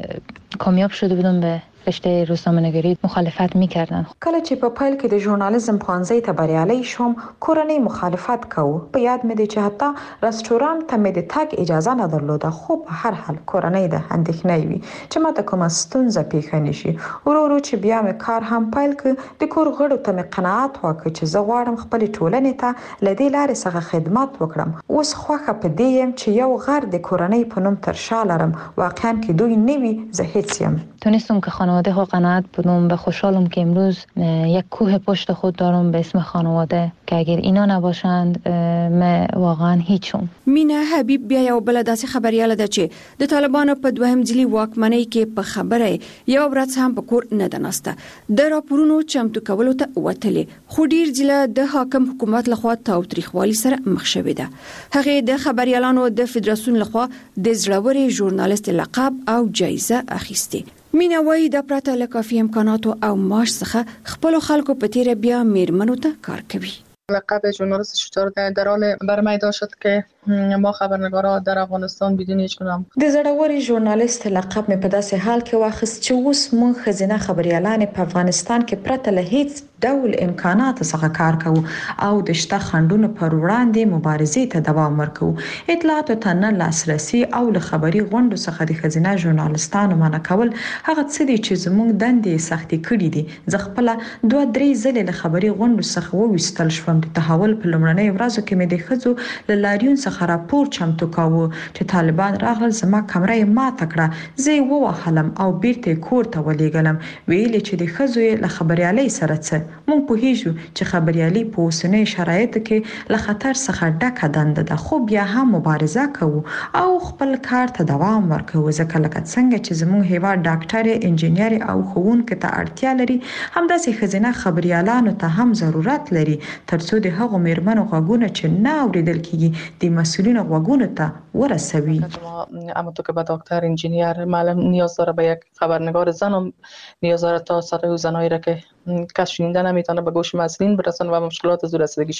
کامیاب شده بودم به رشته روزنامه نگاری مخالفت میکردن. کله چې په پیل کې د ژورنالیزم پوهنځي ته بریالي شوم، کورنۍ مخالفت کوو. په یاد مې دی چې حتی رستوران ته مې د تګ اجازه نه درلوده، خو په هر حال کورنۍ د اندېښنې وي چې ماته کومه ستونزه پیښ نشي. ورو ورو چې بیا مې کار هم پیل کړ، د کور غړو ته مې قناعت وکړ چې زه غواړم خپل ټولنې ته له دې لارې څخه خدمت وکړم. اوس خوښه په دې یم چې یو غر د کورنۍ په نوم تر شا لرم. واقعا که دوی نه وي زه هیڅ یم. تونستم که خانواده ها قناعت بدم و خوشحالم که امروز یک کوه پشت خود دارم به اسم خانواده که اگر اینا نباشند من واقعا هیچم. مینا حبیب بیا یو بل داسې خبرياله ده چې د طالبانو په دوهم ځلي واکمنۍ کې په خبره یو ورځ هم په کور نه دناسته. د راپورونو چمتو کولو ته وتلې، خو ډیر ځله د حاکم حکومت لخوا تاوتریخوالي سره مخ شوې ده. هغه د خبريالانو د فدراسیون لخوا د زړوري ژورنالیست لقب او جایزه اخیسته. مینا وايي د پرته له کافي امکاناتو او معاش څخه خپل خلکو په تیر بیا میرمنو ته کار کوي. لقب ژورنالیست شجاع در حال برمیدار شد که ما خبرنگارا در افغانستان بدون هیچ گونه د زړوري ژورنالیست لقب مې په داسې حال کې واخیست چې اوس مونږ خزینه خبريالان په افغانستان کې پرته له هیڅ ډول امکانات څخه کار کوو او د شته خنډونو پر وړاندې مبارزې ته دوام ورکوو. اطلاعاتو ته نه لاسرسي او له خبري غونډو څخه د خزینه ژورنالیستانو منع کول هغه څه دي چې زموږ دندې سختي کړې دي. زه خپل دوه درې ځلې له خبري غونډو څخه وویستل شوم. د تحول په لومړنۍ ورځو کې مې د ښځو له لاریون څخه راپور چمتو کاوه چې طالبان راغلل، زما کمره یې ماته کړه، زه یې ووهلم او بیرته کور ته ولېږلم. ویلې چې د ښځو یې له خبريالۍ سره څه. مونږ پوهیږو چې خبريالي په اوسنۍ شرایطو کې له خطر څخه ډکه دنده ده، خو بیا هم مبارزه کوو او خپل کار ته دوام ورکوو. ځکه لکه څنګه چې زموږ هیواد ډاکټر، انجینر او ښوونکو ته اړتیا لري، همداسې ښځینه خبريالانو ته هم ضرورت لري ترڅو د هغو میرمنو غوږونه چې نه اوریدل کیږي د مسئولین غوږونو ته ورسوي. اما تو که به دکتر، انجینیر، معلم نیاز داره به یک خبرنگار زن، نیاز داره تا صدای زنایی را که کس شنیده نمیتونه به گوش مسئولین برسن و مشکلات از او رسیدگی شد.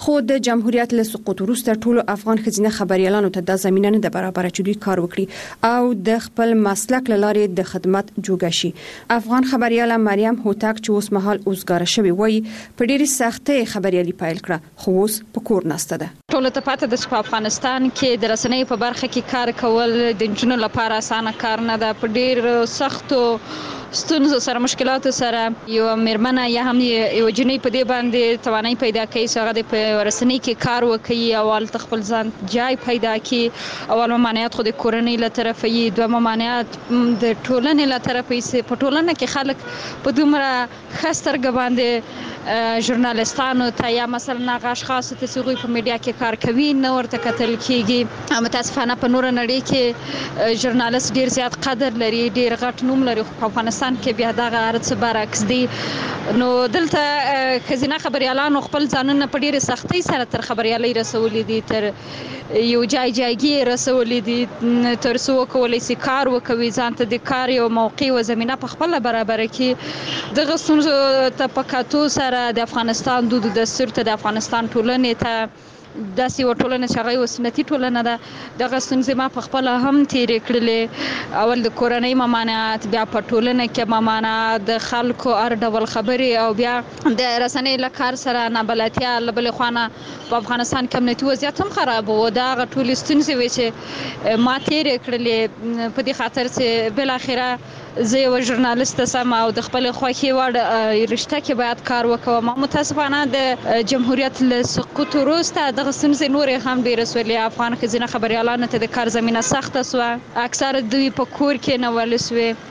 خو د جمهوریت له سقوط وروسته ټولو افغان ښځینه خبريالانو ته د زمينه نه د برابر چې دوی کار وکړي او د خپل مسلک لاره د خدمت جوړ شي. افغان خبرياله مریم هوتک چې اوس مهال اوسګار شوی وای په ډېری سختۍ خبريالي پیل کړه خو اوس په کور نسته ده. ټول ته پاتې د افغانستان کې د رسنۍ په برخه کې کار کول د جنونو لپاره اسانه کار نه ده. په ډېر سختو ستونزو سره مشکلاتو سره یو مرمنه یا هم یو جنې په دې باندې توانایي پیدا کوي چې هغه په رسنۍ کې کار وکړي او ول خپل ځان جای پیدا کړي. اول ممانعت خو د کورنۍ له طرفه یي، دوه ممانعت د ټولنې له طرفه یي. په ټولنه کې خلک په دومره خستر باندې ژورنالستانو ته یا مثلا هغه اشخاص ته چې غوي په میډیا کې کار کوي نو ورته کتل کیږي. متاسفانه په نور نړۍ کې ژورنالست ډیر زیات قدر لري، ډیر غټ نوم لري. په افغانستان کې بیا دغه ارڅ برعکس دي. نو دلته خزینه خبريالانو خپل ځانونه په ډیره سختۍ سره تر خبريالي رسولې دي، تر یو جای جایګي رسولې دي، تر څو کولای شي کار وکوي، ځان ته د کار یو موقع او زمينه په خپل برابر کړي. دغه ستونزو ته په کاتو سره د افغانستان دود دستور ته د افغانستان ټولنې ته داسې یو ټولنه چې هغه وسنتي ټولنه ده. دغه ستونزې ما په خپل هم تیرې کړلې. اول د کورنۍ ممانعت، بیا په ټولنه کې ممانعت، د خلکو هر ډول خبرې او بیا د رسنۍ له کار سره نابلدتیا. له بلې خوا په افغانستان کې امنیتي وضعیت هم خراب و. دغه ټولې ستونزې وې چې ما تیرې کړلې په دې خاطر چې بل اخره زه یو ژورنالیست سم او د خپل خوښي وړ رشته کې باید کار وکوم. متاسفانه د جمهوریت له سقوط وروسته دغه ستونزې نورې هم ډېرې سولې. افغان ښځینه خبریالانو ته د کار زمینه سخته سوه. اکثره دوی په کور کې نیول سوې.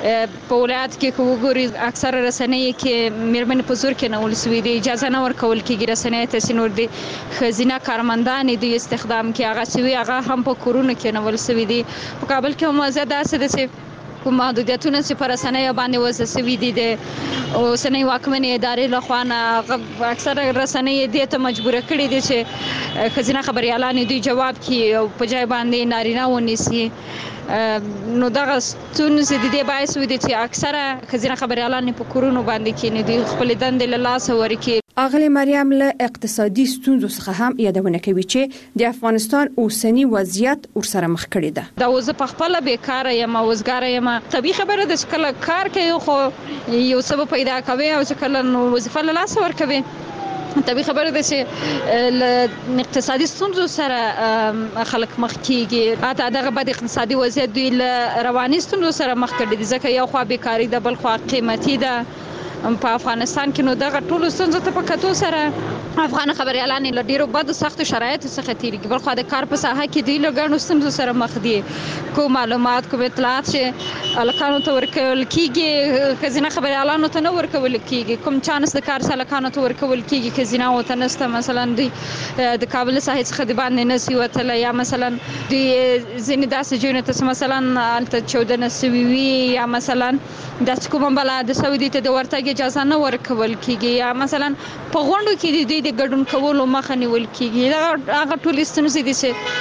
په ولایت کې که وګورئ اکثره رسنۍ کې میرمنې په زور کې نیول سوي دي، اجازه نه ورکول کېږي رسنۍ ته چې نور د ښځینه کارمندانې دوی استخدام کړي. هغه چې وي هغه هم په کورونو کې نیول سوي دي. په کابل کې هم وضعیت داسې ده چې کوم محدودیتونه چې پر رسنۍ باندې وضع سوي دي د اوسنۍ واکمنې ادارې له خوا نه اکثره رسنۍ دې ته مجبوره کړي دي چې ښځینه خبریالانې دوی جواب کړي او په ځای باندې نارینه ونیسي. نو دغه ستونزې د دې باعث وي چې اکثره ښځینه خبریالانې په کورونو باندې کښېني، دوی خپلې دندې له لاسه ورکړي. اغلی مریم له اقتصادي ستونزو څخه هم یادونه کوي چې د افغانستان اوسنی وضعیت ورسره مخ کړی ده. دا اوس په خپل بیکاره یم، وزګاره یم. طبیعي خبره ده چې کله کار کوي خو یو څه پیدا کوي او چې کله نو وظیفه له لاسه ورکوي. طبیعي خبره ده چې له اقتصادي ستونزو سره خلک مخ کیږي. حتی دغه بد اقتصادي وضعیت دوی له رواني ستونزو سره مخ کړي دي، ځکه یو خوا بیکاري ده، بل خوا قیمتي ده په افغانستان کې. نو دغه ټولو ستونزو ته په کتو سره افغان خبریالانې له ډیرو بدو سختو شرایطو څخه تیریږي. بل خوا د کار په ساحه کې دوی له ګڼو ستونزو سره مخ دي. کوم معلومات، کوم اطلاعات چې هلکانو ته ورکول کېږي ښځینه خبریالانو ته نه ورکول کېږي. کوم چانس د کار هلکانو ته ورکول کېږي ښځینهو ته نشته. مثلا دوی د کابل ساحې څخه د باندې نشي وتلی، یا مثلا دوی ځینې داسې ځایونو ته مثلا هلته چاودنه سوي وي، یا مثلا داسې کومه بله د سعودي ته د ورتګ اجازه نه ورکول کېږي، یا مثلا په غونډو کې دوی د ګډون کولو مخه نیول کېږي. هغه ټولې ستونزې دي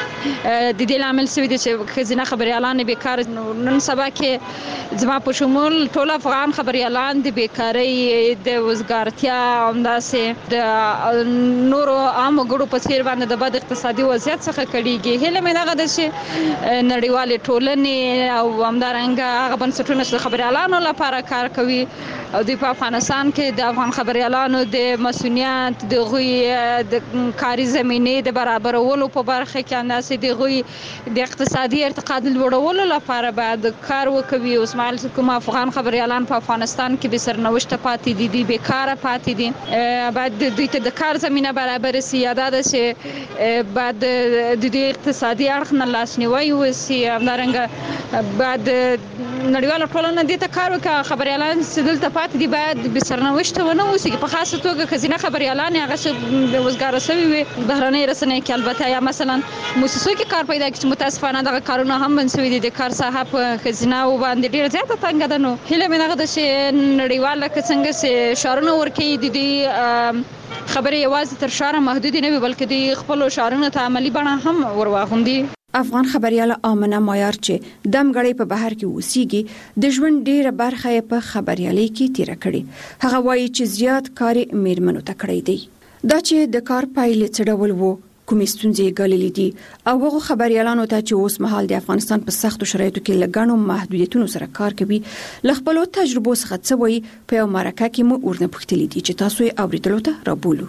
چې د دې لامل شوي دي چې ښځینه خبریالانې بیکاره. نن سبا کې زما په شمول ټول افغان خبریالان د بیکارۍ، د وزګارتیا، همداسې د نورو عامو ګړو په څېر باندې د بد اقتصادي وضعیت څخه کړېږي. هیله مې دغه ده چې نړیوالې ټولنې او همدارنګه هغه بنسټونه چې د خبریالانو لپاره کار کوي او دوی په افغانستان کې د افغان خبریالانو د مسؤلیت، د غوی د کاري زمینې د برابرولو په برخه کې، همداسې د غوی د اقتصادي ارتقا د لوړولو لپاره باید کار وکوي. اوس مهال کوم افغان خبریالان په افغانستان کې بې سرنوشته پاتې دي، دوی بیکاره پاتې دي، باید دوی ته د کار زمینه برابر سي. یا دا ده چې باید د دې اقتصادي اړخ نه لاسنیوی وسي. همدارنګه باید نړیواله ټولنه دې ته کار وکړي. خبریالان چې دلته پاتې دي باید بې سرنوشته ونه اوسي. په خاصه توګه ښځینه خبریالانې هغه چې وزګاره سوي وي بهرنۍ رسنۍ کې، البته یا مثلا موسسو کې کار پیدا کړي چې متاسفانه دغه کارونه هم بند سوي دي. د کار ساحه په ښځینهو باندې ډېره زیاته تنګه ده. نو هیله مې دغه ده چې نړیواله که څنګه چې شعارونه ورکوي، د دې خبرې یوازې تر شعاره محدودې نه وي بلکې د خپلو شعارونو ته عملي بڼه هم ورواغوندي. افغان خبرياله آمنه مایار چې دمګړی په بهر کې اوسېږي د ژوند ډیره برخه په خبريالۍ کې تیر کړي. هغه وایي چې زیات کار میرمنو ته کړی دی. دا چې د کار پایلې څه ډول وو، کومې ستونزې ګاللې دي او هغه خبريالانو ته چې اوس مهال د افغانستان په سختو شرایطو کې لګانو محدودیتونو سره کار کوي ل خپل تجربو څخه څه وایي په یو مرکه کې مو ورنه پوښتلې دي چې تاسو یې اوریدلو ته رابولو.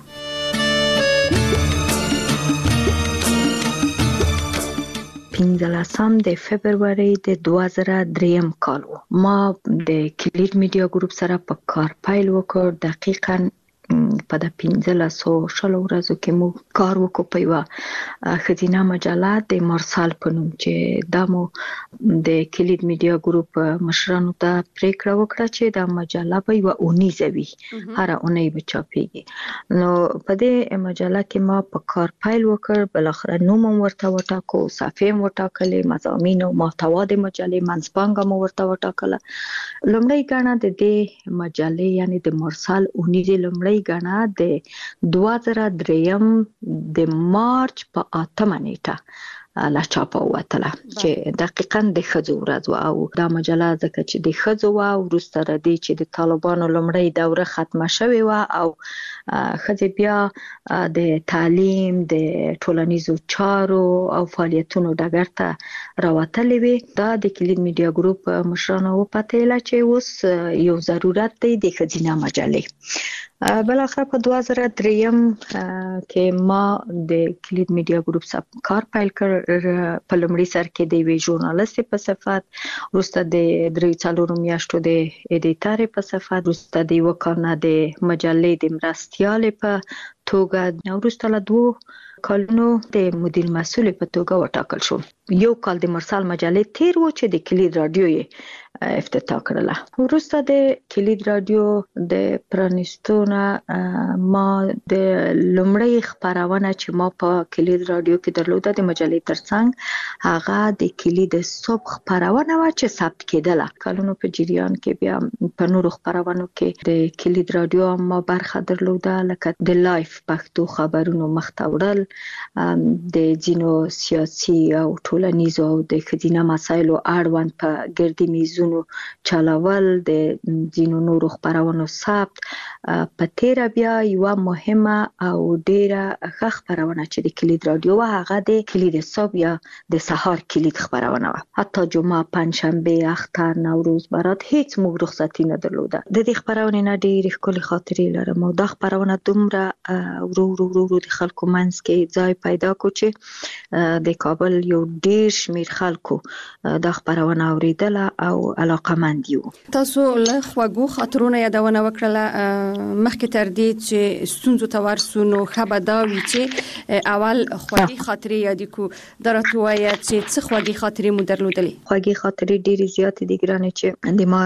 پنځلسم د فبرवरी د دوه زره درې کال و. ما د کلید میډیا ګروپ سره په کار پیل وکړ. دقیقاً په د پنځلسو شلو ورځو کې مو کار وکړ په یوه ښځینه مجله د مرسال په نوم چې دا مو د کلید میډیا ګروپ مشرانو ته پریکړه وکړه چې دا مجله به یوه اونیزه وي، هره اونۍ به چاپېږي. نو په دې مجله کې ما په کار پیل وکړ. بالاخره نوم هم ورته وټاکو، صفحې هم وټاکلې، مضامین او محتوا د مجلې منځپانګه مو ورته وټاکله. لومړۍ ګڼه د دې مجلې یعنی د مرسال اونیزې لومړۍ ګڼه د دوه زره درې د مارچ په اتمه نیټه لا چاپه وتله چې دقیقاً د ښځو ورځ وه او دا مجله ځکه چې د ښځو وه وروسته د دې چې د طالبانو لومړۍ دوره ختمه شوې وه او ښځې بیا د تعلیم د ټولنیزو چارو او فعالیتونو ډګر ته راوتلې وې. دا د کلید میډیا ګروپ مشرانو وپتېله چې اوس یو ضرورت دی د ښځینه مجلې. بالاخره په دوه زره درې کې ما د کلید میډیا ګروپ سره کار پیل کړ. په لومړي سر کې د یوې ژورنالیستې په صفت، وروسته د درې څلورو میاشتو د ایډیټرې په صفت، وروسته د یوه کال نه د مجلې د مرستیالې په توګه، وروسته له دوو کالونو د مدیر مسئول په توګه وټاکل شو. یو کال د مرسال مجلې تیر و چې د کلید رادیو یې افتتاح کړله. وروسته د کلید رادیو د پرانیستونه ما د لومړۍ خپرونه چې ما په کلید رادیو کې درلوده د مجلې ترڅنګ هغه د کلید صبح خپرونه وه چې ثبت کېدله. کلونو په جریان کې بیا په نورو خپرونو کې د کلید رادیو ما برخه درلوده، لکه د لایف پښتو خبرونو مخته وړل، د ځینو سیاسي او ټولنیزو او د ښځینه مسایلو اړوند په ګردي میزونو چلول، د ځینو نورو خپرونو ثبت. په تیره بیا یوه مهمه او ډیره ښه خپرونه چې د کلید رادیو وه هغه د کلید صبح یا د سهار کلید خپرونه وه. حتی جمعه، پنجشنبه، اختر، نوروز، برات هیڅ موږ رخصتي نه درلوده. د دې خپرونې نه ډېرې ښکلې خاطرې لرم او دا خپرونه دومره ورو ورو ورو ورو د خلکو منځ کې ځای پیدا کو چې د کابل یو ډیر شمیر خلکو دا خپرونه اوریدله او علاقمند یو. تاسو له خواږو خاطرونو یادونه وکړه مخکې تر دې چې ستونزو ته ورسو، نو ښه به دا وي چې اول خواږې خاطرې یادې کړو. دا راته ووایه چې څه خواږې خاطرې مو درلودلې؟ خواږې خاطرې ډېرې زیاتې دي ګرانې، چې د ما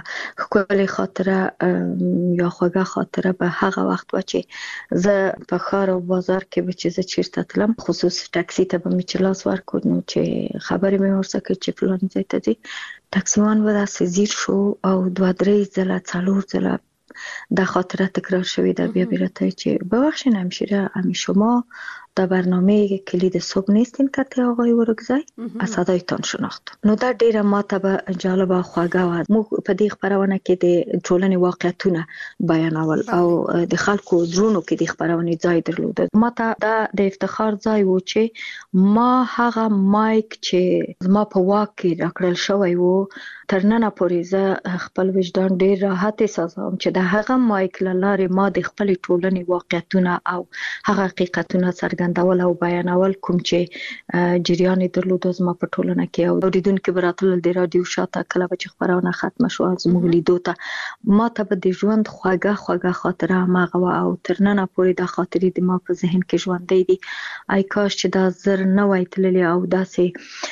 ښکلې خاطره یا خوږه خاطره به هغه وخت وه چې زه په ښار او بازار کې به چې زه چیرته تلم، خصوص ټکسي ته به مې چې لاس ورکړ نو چې خبرې مې ورسره کړې چې فلاني ځای ته ځي، ټکسیوان به داسې ځیر شو او دوه درې ځله څلور ځله دا خاطره تکرار شوی ده. بیا بیرته چې ببخشین همشیره امی شما در برنامه کلید صبح نیستین که آقای ورکزای از صدایتان شناخت. نو دا ډیره ماته به جالب او خوږه وه. موږ په دې خپرونه کې د ټولنې واقعیتونه بیانول او د خلکو زړونو کې د خپرونې ځای درلوده. ماته دا د افتخار ځای و چې ما هغه مایک چې زما په واک کې راکړل شوی و تر ننه پورې زه خپل وجدان ډیر راحت احساسوم چې د هغه مایک له لارې ما د خپلې ټولنې واقعیتونه او هغه حقیقتونه څرګندول او بیانول کوم چې جریان یې درلوده زما په ټولنه کې. او اوریدونکي به راتلل د رادیو شاته کله به چې خپرونه ختمه شوه زموږ لیدو ته، ما ته به د ژوند خوږه خوږه خاطره هماغه وه او تر ننه پورې دا خاطرې د ما په ذهن کې ژوندۍ دي. ای کاش چې دا زر نه وای تللی او داسې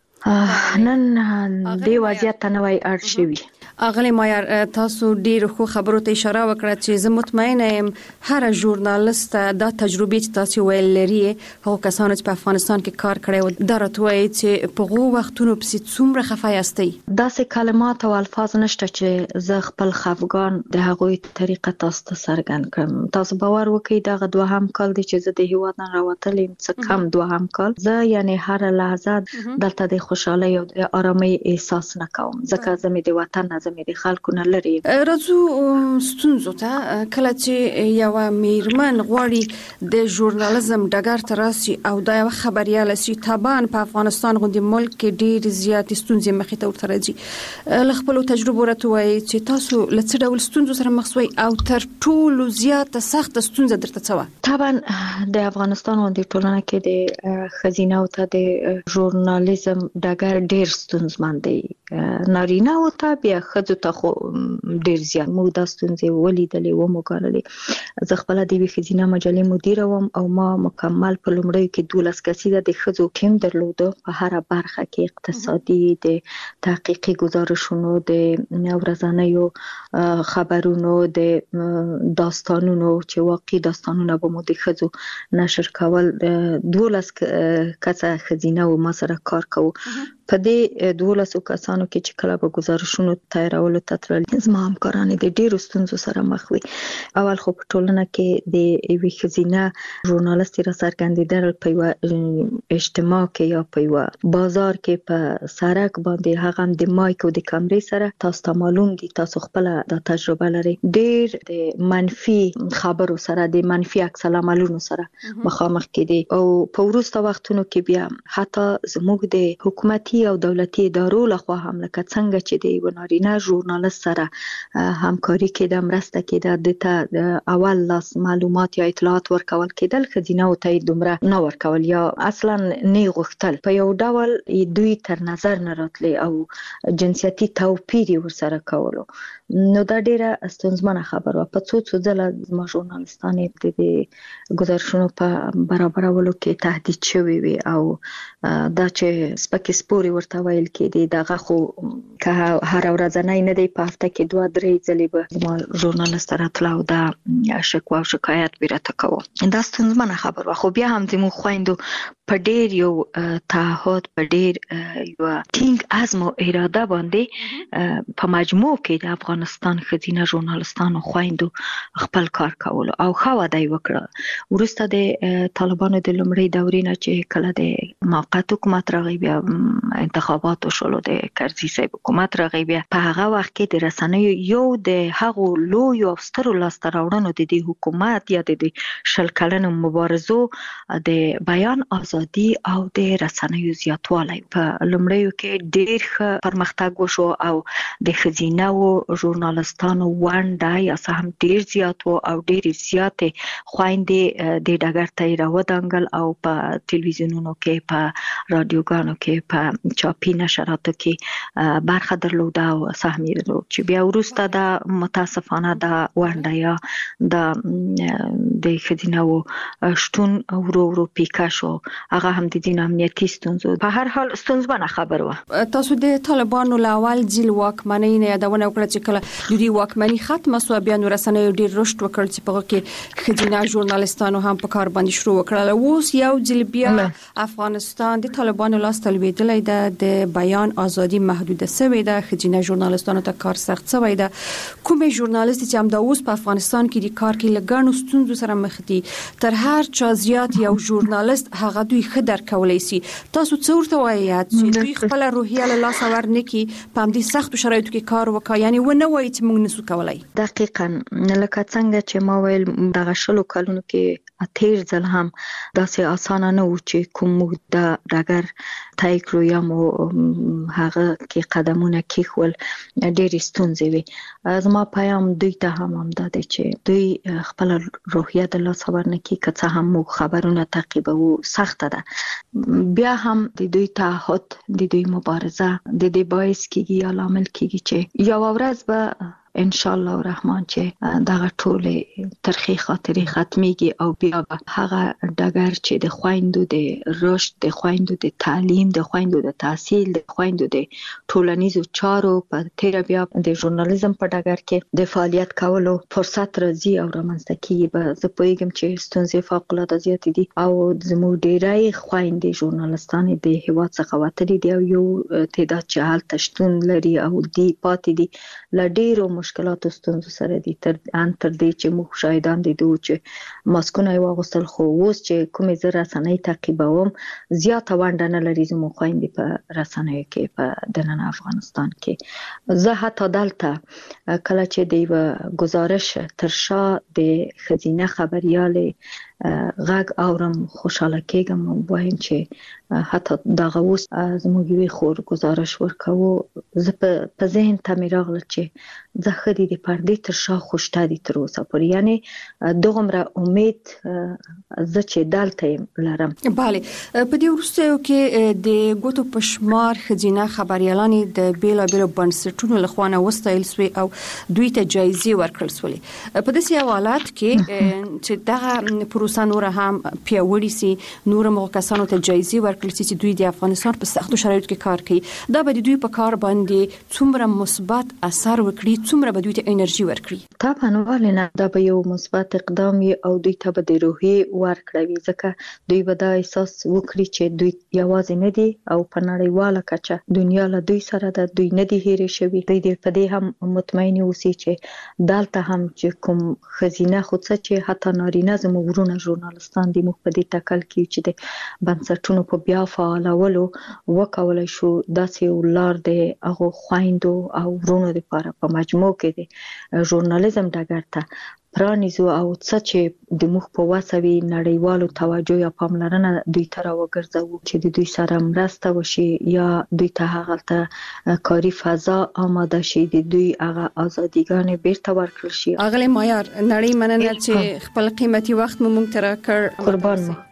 نن دې وضعیت ته نه وای اړ شوي. اغلی مایر تاسو ډیر خو خبرو ته اشاره وکړه چې زه مطمئنه یم هر ژورنالیست دا تجربه چې تاسو ویل لري هغه کسان چې په افغانستان کې کار کړی و دا راته چې په غو وختونو پسې څومره خفه یاستئ. داسې کلمات او الفاظ نشته چې زه خپل خفګان د هغوی طریقه تاسو ته څرګند کړم. تاسو باور وکړئ دغه دوهم کال دی چې زه د هیواد نه راوتلی یم، څه کم دوهم کال. زه یعنی هر لحظه دلته د خوشحالۍ او د آرامۍ احساس نه کوم ځکه زه مې د وطن نه زمې د خلکو نه لري. راځو ستونزو ته. کله چې یو میرمن غواړي د ژورنالیزم ډګر ته راسي او دا یو خبريال سي، طبعا په افغانستان غوندي ملک کې ډېر زیات ستونزې مخې ته ورته راځي. له خپل تجربو راته وایي چې تاسو له څه ډول ستونزو سره مخ شوي او تر ټولو زیاته سخت ستونزه درته څه وه؟ طبعا د افغانستان غوندي ټولنه کې د ښځینه او ته د ژورنالیزم ډګر ډېر ستونزمن دی. نارینه او ته بیا ښځو ته خو ډېر زیات موږ دا ستونزې ولیدلې و مو ګاللې. زه خپله د یوې ښځینه مجلې مدیره وم او ما مکمل په لومړیو کې دولس کسیزه د ښځو ټیم درلوده په هره برخه کې، اقتصادي، د تحقیقي ګزارشونو، د ورځنیو خبرونو، د داستانونو چې واقعي داستانونه به مو د ښځو نشر کول. دولس کسه ښځینه و ما سره کار کوو. په دې دولسو کسانو کې چې کله به ګزارشونو تیارولو ته تلل، زما همکارانې د ډېرو ستونزو سره مخ وي. اول خو په ټولنه کې د یوې ښځینه ژورنالستې را څرګندېدل په یوه اجتماع کې یا په یوه بازار کې په سړک باندې، هغه هم د مایک او د کمرې سره، تاسو ته معلوم دي، تاسو خپله دا تجربه لرئ، ډېر د منفي خبرو سره، د منفي عکس العملونو سره مخامخ کېدي. او په وروسته وختونو کې بیا حتی زموږ د حکومتي او دولتي ادارو لخوا هم لکه څنګه چې د یو نارینه ژورنالست سره همکاري کېده، مرسته کېده، د ته اول لاس معلومات یا اطلاعات ورکول کېدل، ښځینه او ته دومره نه ورکول یا اصلا نه غوښتل. په یو ډول دوی تر نظر نه راتلي او جنسیتي توپیر ورسره کولو. نو دا ډیره ستونزمنه خبره وه. په څو څو ځله زما ژورنالستانې د ګزارشونو په برابرولو کې تهدید شوي وي او دا چې سپکې سپورې ورته ویل کېدې، دغه خو که هر ورځنی نه دی، په هفته کې دوه درې ځلې به زما ژورنالست راتله او دا شکوه او شکایت به راته کوه. دا ستونزمنه خبره وه. خو بیا هم زموږ خویندو په ډېر یو تعهد، په ډېر یو ټینګ عزم او اراده باندې په مجموع کې د افغانستان ښځینه ژورنالستانو خویندو خپل کار کولو او ښه وده یې وکړه. وروسته د طالبانو د لومړۍ دورې نه چې کله د موقت حکومت راغی، بیا انتخاباتو شولو، د کرزي صاحب حکومت راغی، بیا په هغه وخت کې د رسنیو یو د هغو لویو او سترو لاسته راوړنو د دې حکومت یا د شل کلنو مبارزو د بیان ازادي او د رسنیو زیاتوالی. په لومړیو کې ډېر ښه پرمختګ وشو او د ښځینه ژورنالستانو ونډه یا څه هم ډېر زیات و او ډېرې زیاتې خویندې د ډګر ته یې راودانګل او په تلویزیونونو کې، په رادیوګانو کې، په چاپي نشراتو کې برخه درلوده او سهم یې درلود، چې بیا وروسته دا متاسفانه دا ونډه یا د د ښځینه شتون ورو ورو پیکه شو. هغه هم د دین امنیتي ستونزو، په هر حال ستونزمنه خبره وه. تاسو د طالبانو له اول ځل واکمنۍ نه یادونه وکړه چې کله د دوی واکمني ختمه سوه، بیا نو رسنیو ډېر رشد وکړ چې په هغه کې ښځینه ژورنالستانو هم په کار باندې شروع وکړل. اوس یو ځل بیا افغانستان د طالبانو لاس ته لوېدلی ده، د بیان ازادي محدوده شوې ده، ښځینه ژورنالستانو ته کار سخت شوی ده. کومې ژورنالیست چې همدا اوس په افغانستان کې د کار کې له ګڼو ستونزو سره مخ دي، تر هر چا زیات یو ژورنالیست هغه دوی ښه درک کولی شي. تاسو څه ورته وایئ چې دوی خپله روحیه له لاسه ورنکړي، په همدې سختو شرایطو کې کار وکړي، یعنې ونه وایي چې موږ نشو کولی؟ دقیقاً لکه څنګه چې ما ویل، دغه شلو کلونو کې تیر ځل هم داسې اسانه نه و چې کوم موږ د ډګر طی کړو یا مو هغه کې قدمونه کېښول، ډېرې ستونزې وي. زما پیام دوی ته هم همدا دی چې دوی خپله روحیه د لاسه ورنکړي، که څه هم موږ خبرونه تعقیبوو، سخته ده. بیا هم د دوی تعهد، د دوی مبارزه د دې باعث کېږي یا لامل کېږي چې یوه ورځ به ان شاء الله الرحمن چې دغه ټولې ترخې خاطرې ختميږي او بیا به هغه ډګر چې د خويندو د رشد، د خويندو د تعلیم، د خويندو د تحصیل، د خويندو د ټولنیزو چارو په تیر بیا د ژورنالیزم په ډګر کې د فعالیت کولو فرصت راځي او رامنځته کیږي. به زه پوهیږم چې ستونزې فوق العاده زیات دي او زموږ ډیری خويندې ژورنالستان د هیواد څخه وتلي دي او یو تعداد چې هلته شتون لري او دی پاتې دي له ډیرو مشکلاتو ستونزو سره دي تر ان تر دې چې موږ شاهدان دي چې ماسکونه یې واغوستل خو اوس چې کومې زه رسنۍ تعقیبوم زیاته ونډه نه لري زموږ خویندې په رسنیو کې په دننه افغانستان کې. زه حتی دلته کله چې د یوه ګزارش تر شا د ښځینه خبریالې غږ اورم خوشحاله کېږم او وایم چې حتی دغه اوس زموږ یوې خور ګزارش ورکوو زه په ذهن ته مې راغله چې زه ښه دي د پردې تر شا خو شته دي تر اوسه پورې، یعنې دغومره امید زه چې دلته یم لرم. بله، په دې وروستیو کې د ګوتو په شمار ښځینه خبریالانې د بیلابیلو بنسټونو له خوا نه وستایل سوې او دوی ته جایزې ورکړل سولې. په داسې حالات کې چې دغه پروسه نور هم پیاوړې سي، نور هم کسانو ته جایزې ورکړل سي چې دوی د افغانستان په سختو شرایطو کې کار کوي، دا به د دوی په کار باندې څومره مثبت اثر وکړي، څومره به دوی ته انرژي ورکړي؟ طبعا ولې نه، دا به یو مثبت اقدام وي او دوی ته به د روحیې ورکړي، ځکه دوی به دا احساس وکړي چې دوی یوازې نه دي او په نړیواله کچه دنیا له دوی سره ده، دوی نه دي هېرې شوي. دوی دې په دې هم مطمئن اوسي چې دلته هم چې کوم ښځینه خو څه چې حتی نارینه زموږ ورونه ژورنالستان دي، موږ په دې ټاکل کیږو چې د بنسټونو په بیا فعالولو وکولای شو داسې یو لار د هغو خویندو او ورونو لپاره په مجموع کې د ژورنالیزم ډګر ته پرانیزو او څه چې د موږ په وسه وي نړیوالو توجه یا پاملرنه دوی ته راوګرځوو چې د دوی سره مرسته وشي یا دوی ته هغلته کاري فضا آماده شي، د دوی هغه ازادیګانې بیرته ورکړل شي. اغلې مایار، نړۍ مننه چې خپل قیمتي وخت مو موږ ته راکړ. قربان مو.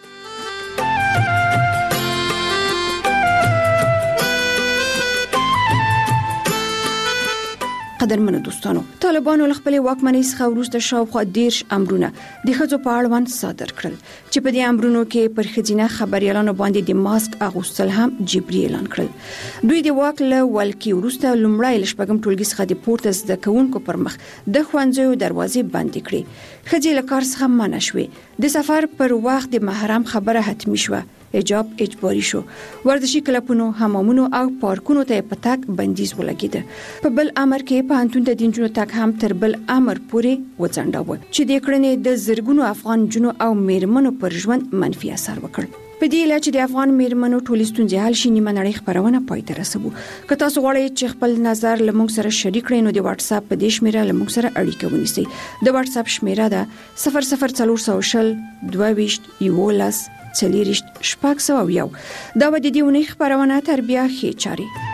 قدرمنو دوستانو، طالبانو له خپل واکمنۍ څخه وروسته شاوخوا دیرش امرونه د ښځو په اړوند صادر کړل چې په دې امرونو کې پر ښځینه خبریالانو باندې د ماسک اغوستل هم جبري اعلان کړل. دوی د واک له ولکې وروسته لومړی له شپږم ټولګي څخه د پورته زده کوونکو پر مخ د ښوونځیو دروازې بندې کړې، ښځې له کار څخه منع شوې، د سفر پر وخت د محرم خبره حتمی شوه، حجاب اجباري شو، ورزشي کلبونو، حمامونو او پارکونو ته په تګ بندیز ولګېده. په بل امر کې پوهنتون ته د نجونو تګ هم تر بل امر پورې وځنډاوه چې د کړنې د زرګونو افغان جنو او میرمنو پر ژوند منفي اثر وکړ. په دې لاره چې د افغان میرمنو ټولې ستونزې حل شي، نیمه نړۍ خبرونه پای ته رسوو. که تاسو غواړئ چې خپل نظر له موږ سره شریک کړئ نو د واتس اپ په دې شمیره له موږ سره اړیکه ونیسئ. د واتس اپ شمیره ده صفر صفر څلور سوه شل دوه ویشت یولس څلېرویشت شپږ سوه یو. دا به د دې اونۍ خبرونه تر بیا ښې چارې.